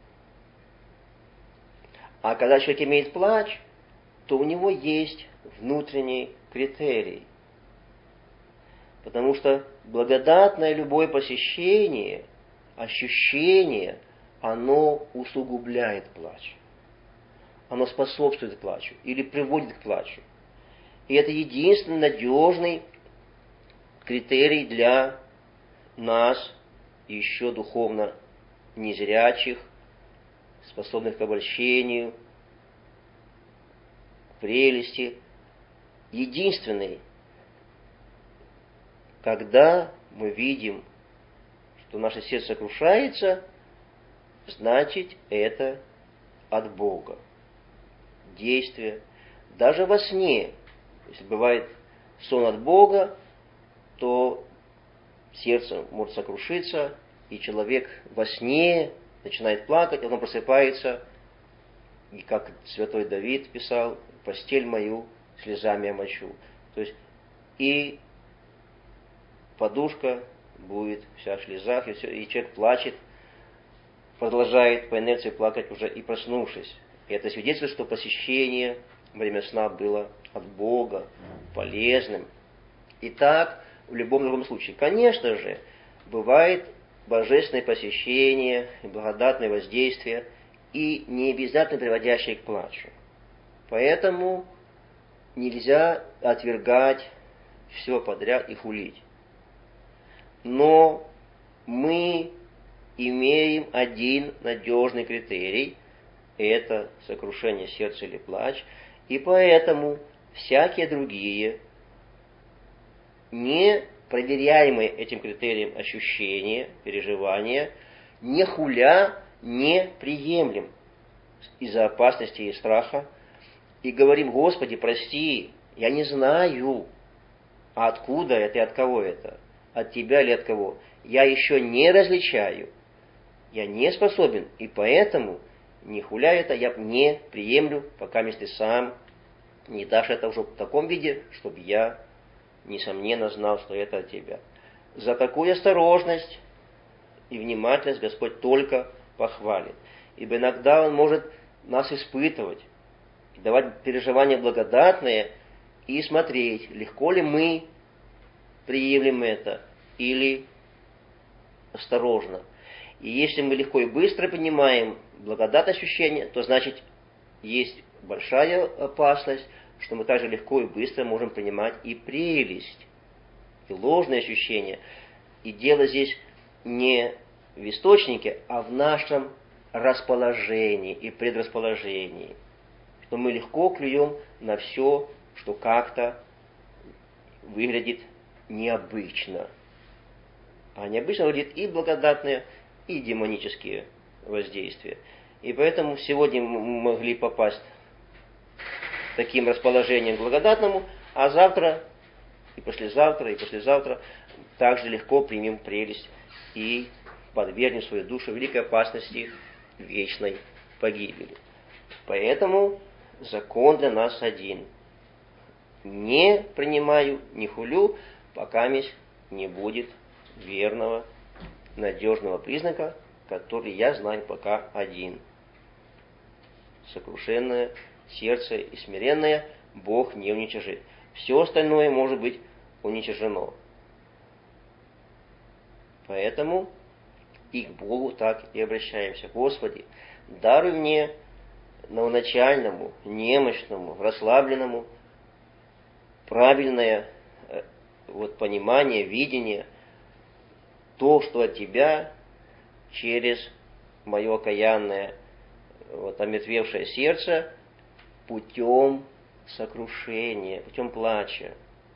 А когда человек имеет плач, то у него есть внутренний критерий. Потому что благодатное любое посещение, ощущение, оно усугубляет плач. Оно способствует плачу или приводит к плачу. И это единственный надежный критерий для нас, еще духовно незрячих, способных к обольщению, прелести. Единственный, когда мы видим, что наше сердце сокрушается, значит, это от Бога. Действие. Даже во сне, если бывает сон от Бога, то сердце может сокрушиться, и человек во сне начинает плакать, он просыпается, и как святой Давид писал, постель мою слезами омочу. То есть и подушка будет вся в слезах, и, все, и человек плачет, продолжает по инерции плакать уже и проснувшись. И это свидетельствует, что посещение во время сна было от Бога, полезным. И так в любом другом случае. Конечно же, бывает божественное посещение, благодатное воздействие, и не обязательно приводящее к плачу. Поэтому нельзя отвергать все подряд и хулить. Но мы имеем один надежный критерий, это сокрушение сердца или плач, и поэтому всякие другие, не проверяемые этим критерием ощущения, переживания, не хуля, не приемлем из-за опасности и страха, и говорим: Господи, прости, я не знаю, а откуда это и от кого это, от Тебя или от кого, я еще не различаю, я не способен, и поэтому не хуля это, я не приемлю, пока Ты сам не дашь это уже в таком виде, чтобы я, несомненно, знал, что это от Тебя. За такую осторожность и внимательность Господь только похвалит. Ибо иногда Он может нас испытывать, давать переживания благодатные и смотреть, легко ли мы приемлем это или осторожно. И если мы легко и быстро понимаем благодатное ощущение, то значит есть большая опасность, что мы также легко и быстро можем принимать и прелесть, и ложные ощущения. И дело здесь не в источнике, а в нашем расположении и предрасположении. Что мы легко клюем на все, что как-то выглядит необычно. А необычно выглядит и благодатные, и демонические воздействия. И поэтому сегодня мы могли попасть таким расположением к благодатному, а завтра, и послезавтра, и послезавтра также легко примем прелесть и подвергнем свою душу великой опасности вечной погибели. Поэтому закон для нас один. Не принимаю, не хулю, пока не будет верного, надежного признака, который я знаю пока один. Сокрушенное сердце и смиренное Бог не уничижит. Все остальное может быть уничижено. Поэтому и к Богу так и обращаемся. Господи, даруй мне новоначальному, немощному, расслабленному правильное вот, понимание, видение, то, что от Тебя через мое окаянное, вот, омертвевшее сердце путем сокрушения, путем плача,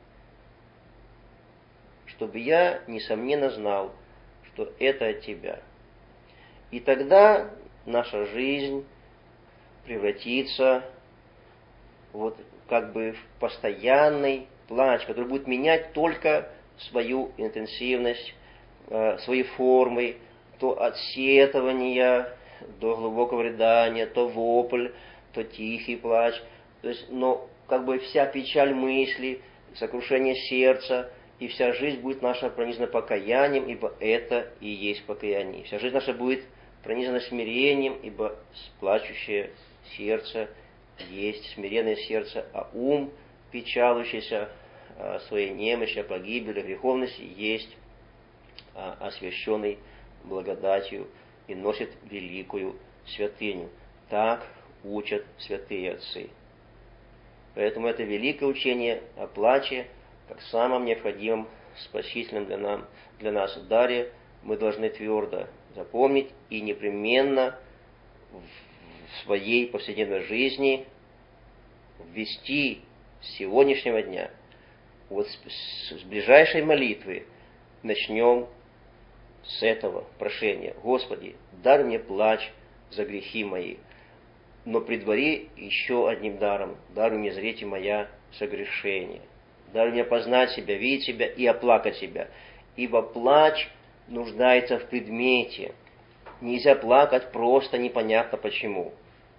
чтобы я, несомненно, знал, что это от Тебя. И тогда наша жизнь превратится вот как бы в постоянный плач, который будет менять только свою интенсивность, свои формы, то от сетования до глубокого рыдания, то вопль, то тихий плач. То есть, но как бы вся печаль мысли, сокрушение сердца, и вся жизнь будет наша пронизана покаянием, ибо это и есть покаяние. Вся жизнь наша будет пронизана смирением, ибо плачущее сердце есть смиренное сердце, а ум, печалующийся о своей немощи, о погибели, греховности, есть освященный благодатью и носит великую святыню. Так учат святые отцы. Поэтому это великое учение о плаче, как самом необходимом спасительном для, нам, для нас даре, мы должны твердо запомнить и непременно в своей повседневной жизни ввести с сегодняшнего дня. Вот с, с ближайшей молитвы начнем с этого прошения. Господи, дай мне плач за грехи мои, но предвари еще одним даром, даруй мне зреть и моя согрешение. дай мне познать себя, видеть себя и оплакать себя. Ибо плач нуждается в предмете. Нельзя плакать просто непонятно почему.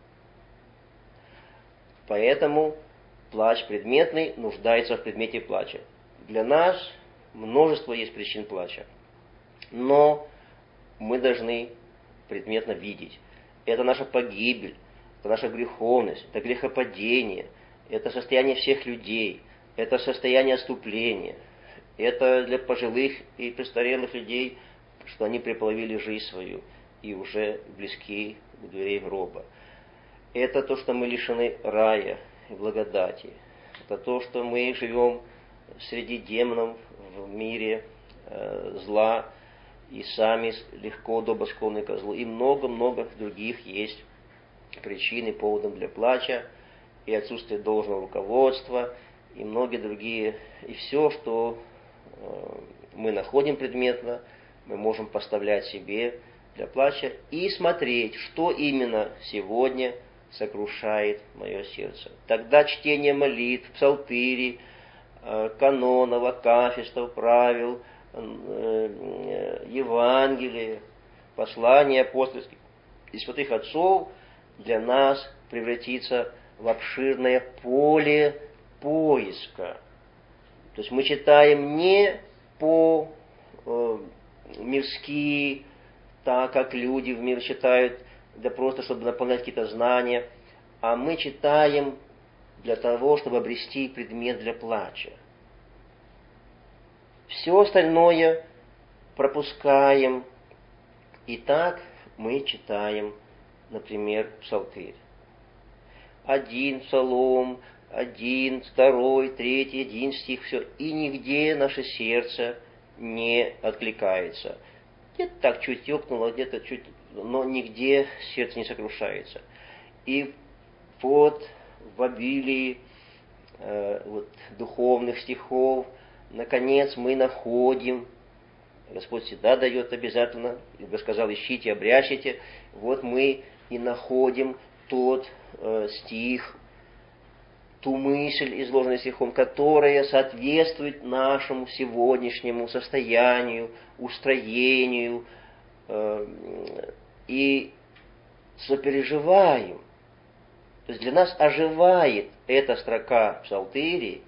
Поэтому плач предметный нуждается в предмете плача. Для нас множество есть причин плача. Но мы должны предметно видеть. Это наша погибель, это наша греховность, это грехопадение, это состояние всех людей, это состояние отступления, это для пожилых и престарелых людей, что они преполовили жизнь свою и уже близки к дверей гроба. Это то, что мы лишены рая и благодати. Это то, что мы живем среди демонов в мире э, зла и сами легко добро склонны ко злу. И много-много других есть причин и поводов для плача, и отсутствие должного руководства, и многие другие. И все, что э, мы находим предметно, мы можем поставлять себе для плача и смотреть, что именно сегодня сокрушает мое сердце. Тогда чтение молитв, псалтыри, канонов, акафистов, правил, Евангелия, послания апостольских и святых отцов для нас превратится в обширное поле поиска. То есть мы читаем не по э, мирски, так как люди в мир читают, да просто чтобы наполнять какие-то знания, а мы читаем для того, чтобы обрести предмет для плача. Все остальное пропускаем. И так мы читаем, например, псалтырь. Один псалом, один, второй, третий, один стих, все. И нигде наше сердце не откликается. Где-то так чуть ёкнуло, где-то чуть, но нигде сердце не сокрушается. И вот в обилии э, вот, духовных стихов, наконец, мы находим, Господь всегда дает обязательно, ибо сказал, ищите, обрящите, вот мы и находим тот э, стих, ту мысль, изложенную стихом, которая соответствует нашему сегодняшнему состоянию, устроению, э, и сопереживаем. То есть для нас оживает эта строка псалтыри,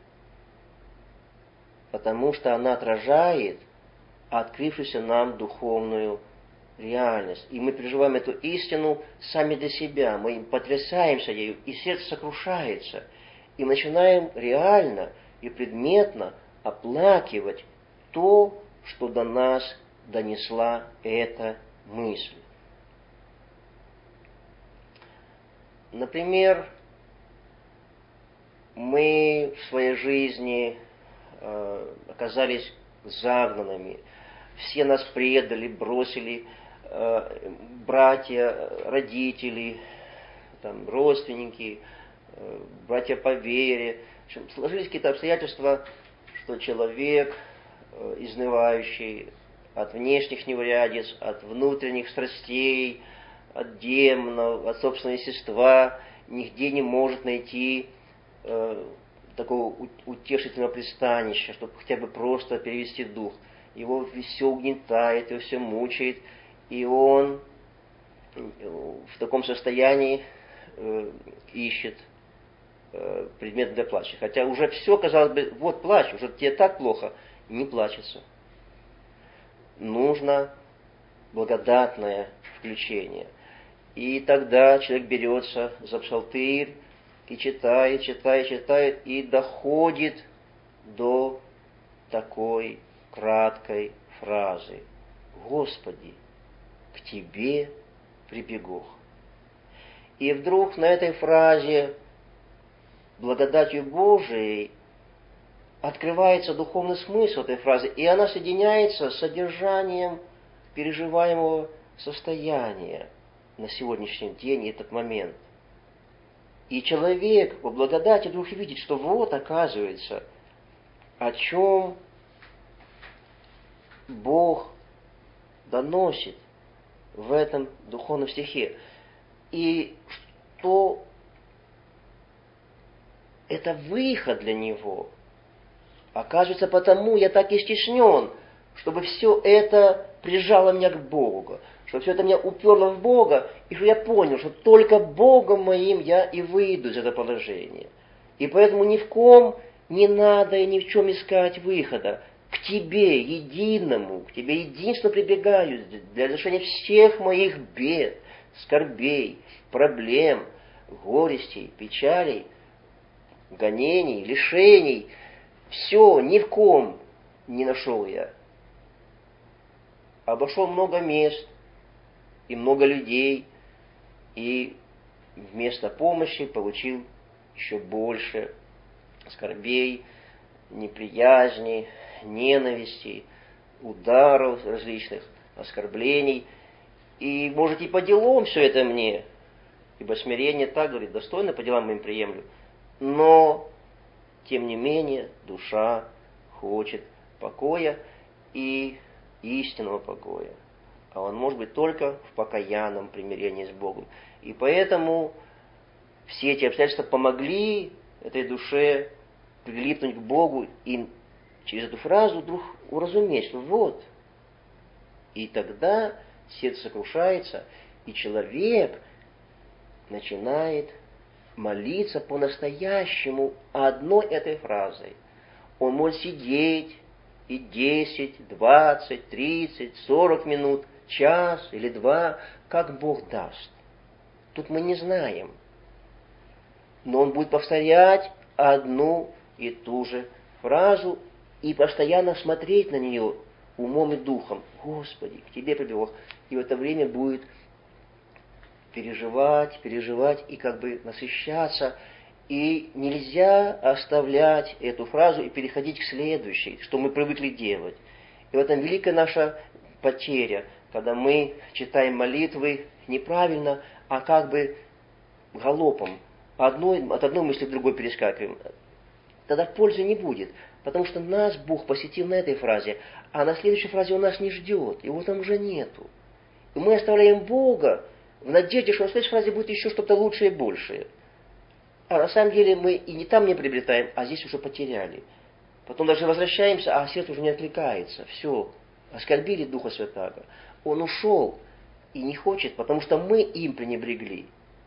потому что она отражает открывшуюся нам духовную реальность. И мы переживаем эту истину сами для себя, мы потрясаемся ею, и сердце сокрушается. И начинаем реально и предметно оплакивать то, что до нас донесла эта мысль. Например, мы в своей жизни э, оказались загнанными, все нас предали, бросили, э, братья, родители, там, родственники, э, братья по вере. В общем, сложились какие-то обстоятельства, что человек, э, изнывающий от внешних неурядиц, от внутренних страстей, от демонов, от собственного естества, нигде не может найти э, такого утешительного пристанища, чтобы хотя бы просто перевести дух. Его все угнетает, его все мучает, и он в таком состоянии э, ищет э, предмет для плача. Хотя уже все, казалось бы, вот плачь, уже тебе так плохо, не плачется. Нужно благодатное включение. И тогда человек берется за псалтырь и читает, читает, читает, и доходит до такой краткой фразы: «Господи, к Тебе прибегу». И вдруг на этой фразе благодатью Божией открывается духовный смысл этой фразы, и она соединяется с содержанием переживаемого состояния на сегодняшний день и этот момент. И человек по благодати вдруг видит, что вот, оказывается, о чем Бог доносит в этом духовном стихе. И что это выход для него Оказывается, потому я так и стеснен, чтобы все это прижало меня к Богу, чтобы все это меня уперло в Бога, и что я понял, что только Богом моим я и выйду из этого положения. И поэтому ни в ком не надо и ни в чем искать выхода. К Тебе, единому, к Тебе единственно прибегаю для решения всех моих бед, скорбей, проблем, горестей, печалей, гонений, лишений. Все, ни в ком не нашел я. Обошел много мест и много людей, и вместо помощи получил еще больше скорбей, неприязни, ненависти, ударов различных, оскорблений. И, может, и по делам все это мне, ибо смирение, так говорит, достойно по делам моим приемлю. Но, тем не менее, душа хочет покоя и истинного покоя. А он может быть только в покаянном примирении с Богом. И поэтому все эти обстоятельства помогли этой душе прилипнуть к Богу и через эту фразу вдруг уразуметь, что вот. И тогда сердце сокрушается, и человек начинает молиться по-настоящему одной этой фразой. Он может сидеть и десять, двадцать, тридцать, сорок минут, час или два, как Бог даст. Тут мы не знаем. Но он будет повторять одну и ту же фразу и постоянно смотреть на нее умом и духом. Господи, к Тебе прибег. И в это время будет переживать, переживать и как бы насыщаться. И нельзя оставлять эту фразу и переходить к следующей, что мы привыкли делать. И в этом великая наша потеря, когда мы читаем молитвы неправильно, а как бы галопом, одной, от одной мысли к другой перескакиваем. Тогда пользы не будет, потому что нас Бог посетил на этой фразе, а на следующей фразе Он нас не ждет, его там уже нету. И мы оставляем Бога в надежде, что на следующей фразе будет еще что-то лучшее и большее. А на самом деле мы и не там не приобретаем, а здесь уже потеряли. Потом даже возвращаемся, а сердце уже не отвлекается. Все, оскорбили Духа Святаго. Он ушел и не хочет, потому что мы им пренебрегли.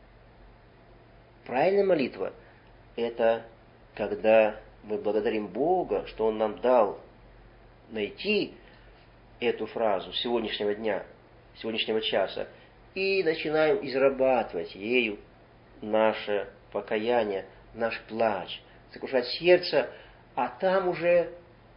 Правильная молитва – это когда мы благодарим Бога, что Он нам дал найти эту фразу сегодняшнего дня, сегодняшнего часа, и начинаем израбатывать ею наше покаяние, наш плач, сокрушать сердце, а там уже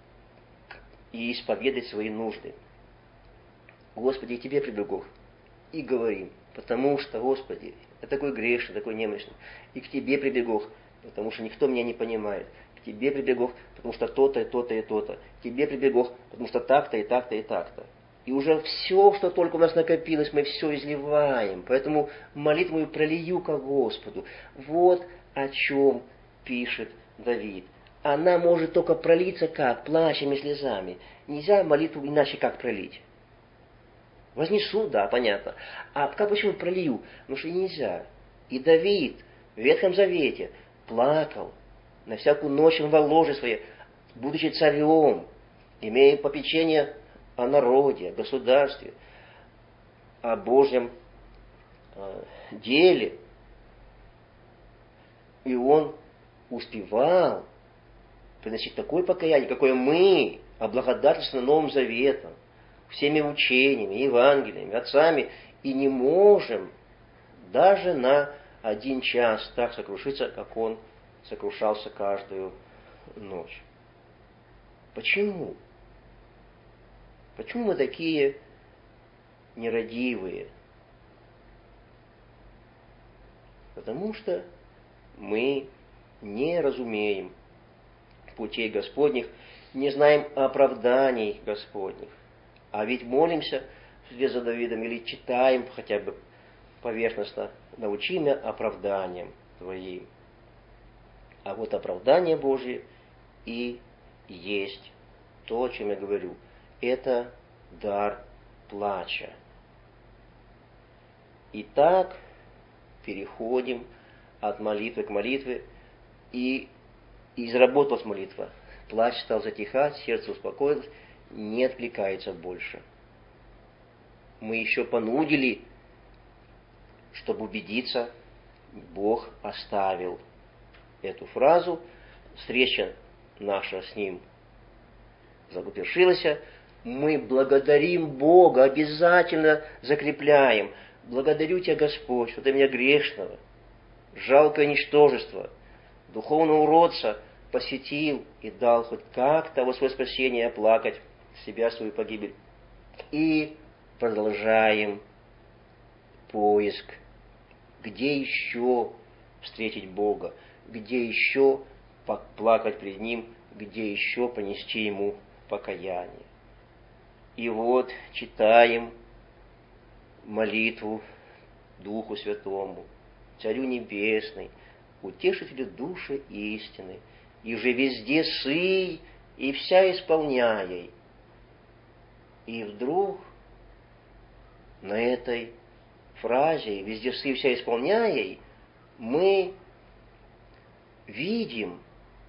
и исповедать свои нужды. Господи, Тебе прибегу, и говорим, потому что, Господи, я такой грешный, такой немощный, и к Тебе прибегу, потому что никто меня не понимает, к Тебе прибегу, потому что то-то, и то-то, и то-то, к Тебе прибегу, потому что так-то, и так-то, и так-то. И уже все, что только у нас накопилось, мы все изливаем. Поэтому молитву мою пролью ко Господу. Вот о чем пишет Давид. Она может только пролиться как? Плачем и слезами. Нельзя молитву иначе как пролить. Вознесу, да, понятно. А как почему пролью? Потому что нельзя. И Давид в Ветхом Завете плакал на всякую ночь во ложе своей, будучи царем, имея попечение о народе, о государстве, о Божьем э, деле. И он успевал приносить такое покаяние, какое мы, облагодательствованы Новым Заветом, всеми учениями, Евангелиями, отцами, и не можем даже на один час так сокрушиться, как он сокрушался каждую ночь. Почему? Почему мы такие нерадивые? Потому что мы не разумеем путей Господних, не знаем оправданий Господних. А ведь молимся вслед за Давидом или читаем хотя бы поверхностно, научи меня оправданием Твоим. А вот оправдание Божие и есть то, о чем я говорю. Это дар плача. Итак, переходим от молитвы к молитве, и изработалась молитва. плач стал затихать, сердце успокоилось, не откликается больше. Мы еще понудили, чтобы убедиться, Бог оставил эту фразу. Встреча наша с Ним завершилась. Мы благодарим Бога, обязательно закрепляем. Благодарю Тебя, Господь, что Ты меня грешного, жалкое ничтожество, духовного уродца посетил и дал хоть как-то во свое спасение оплакать себя, свою погибель. И продолжаем поиск, где еще встретить Бога, где еще поплакать пред Ним, где еще понести Ему покаяние. И вот читаем молитву Духу Святому, Царю Небесный, Утешителю души истины, и же везде сый, и вся исполняй. И вдруг на этой фразе «везде сый, вся исполняй» мы видим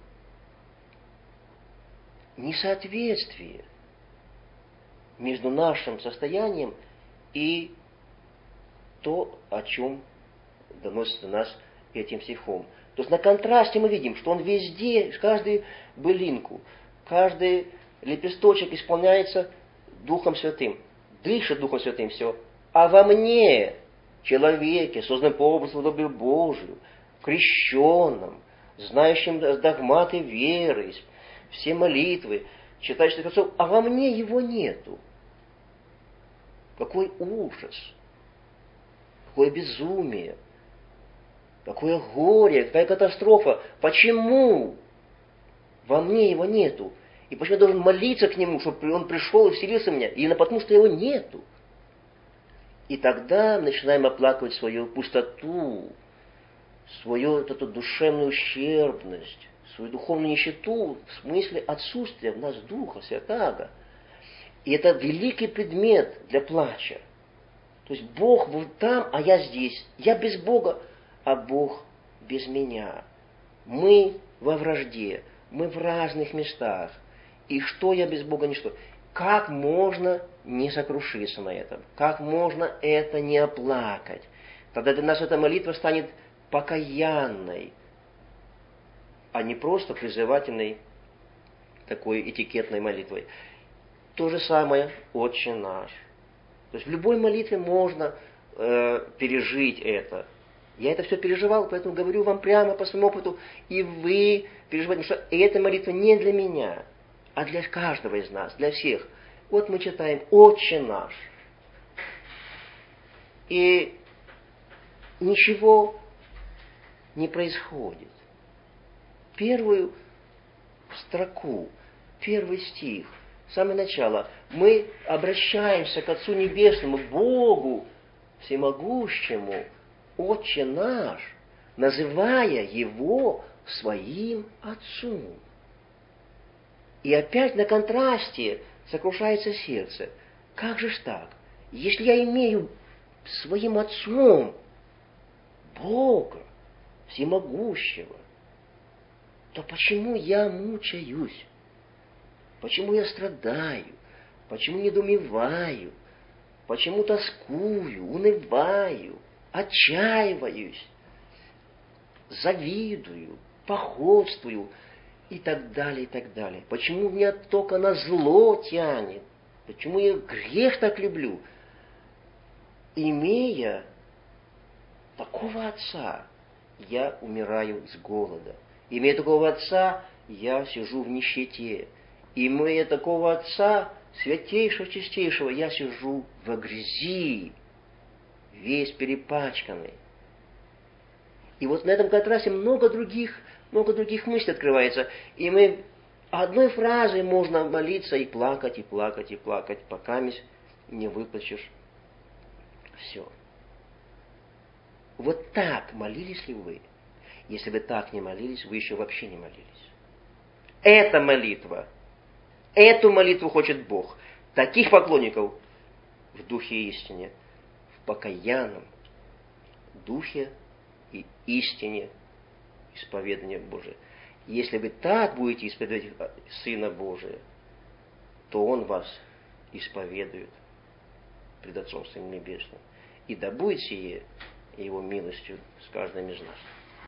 несоответствие между нашим состоянием и то, о чем доносится до нас этим стихом. То есть на контрасте мы видим, что он везде, каждую былинку, каждый лепесточек исполняется Духом Святым, дышит Духом Святым все. А во мне, человеке, созданном по образу подобию Божию, крещенном, знающим догматы веры, все молитвы, читающих отцов, а во мне его нету. Какой ужас, какое безумие, какое горе, какая катастрофа. Почему во мне его нету? И почему я должен молиться к нему, чтобы он пришел и вселился в меня? Именно потому, что его нету. И тогда мы начинаем оплакивать свою пустоту, свою вот эту душевную ущербность, свою духовную нищету, в смысле отсутствия в нас Духа Святаго. И это великий предмет для плача. То есть Бог вот там, а я здесь. Я без Бога, а Бог без меня. Мы во вражде, мы в разных местах. И что я без Бога, ничто. Как можно не сокрушиться на этом? Как можно это не оплакать? Тогда для нас эта молитва станет покаянной, а не просто призывательной такой этикетной молитвой. То же самое «Отче наш». То есть в любой молитве можно э, пережить это. Я это все переживал, поэтому говорю вам прямо по своему опыту, и вы переживаете, что эта молитва не для меня, а для каждого из нас, для всех. Вот мы читаем «Отче наш». И ничего не происходит. Первую строку, первый стих, самое начало, мы обращаемся к Отцу Небесному, Богу Всемогущему, Отче наш, называя Его своим Отцом. И опять на контрасте сокрушается сердце. Как же ж так? Если я имею своим Отцом Бога Всемогущего, то почему я мучаюсь? Почему я страдаю? Почему недоумеваю? Почему тоскую, унываю, отчаиваюсь, завидую, походствую и так далее, и так далее? Почему меня только на зло тянет? Почему я грех так люблю? Имея такого отца, я умираю с голода. Имея такого отца, я сижу в нищете. Имея такого отца, святейшего, чистейшего, я сижу во грязи, весь перепачканный. И вот на этом контрасте много других, много других мыслей открывается. И мы одной фразой можно молиться и плакать, и плакать, и плакать, пока не выплачешь все. Вот так молились ли вы? Если вы так не молились, вы еще вообще не молились. Эта молитва, эту молитву хочет Бог. Таких поклонников в духе и истине, в покаянном духе и истине исповедания Божия. Если вы так будете исповедовать Сына Божия, то Он вас исповедует пред Отцом Своим Небесным. И да будет сие Его милостью с каждым из нас.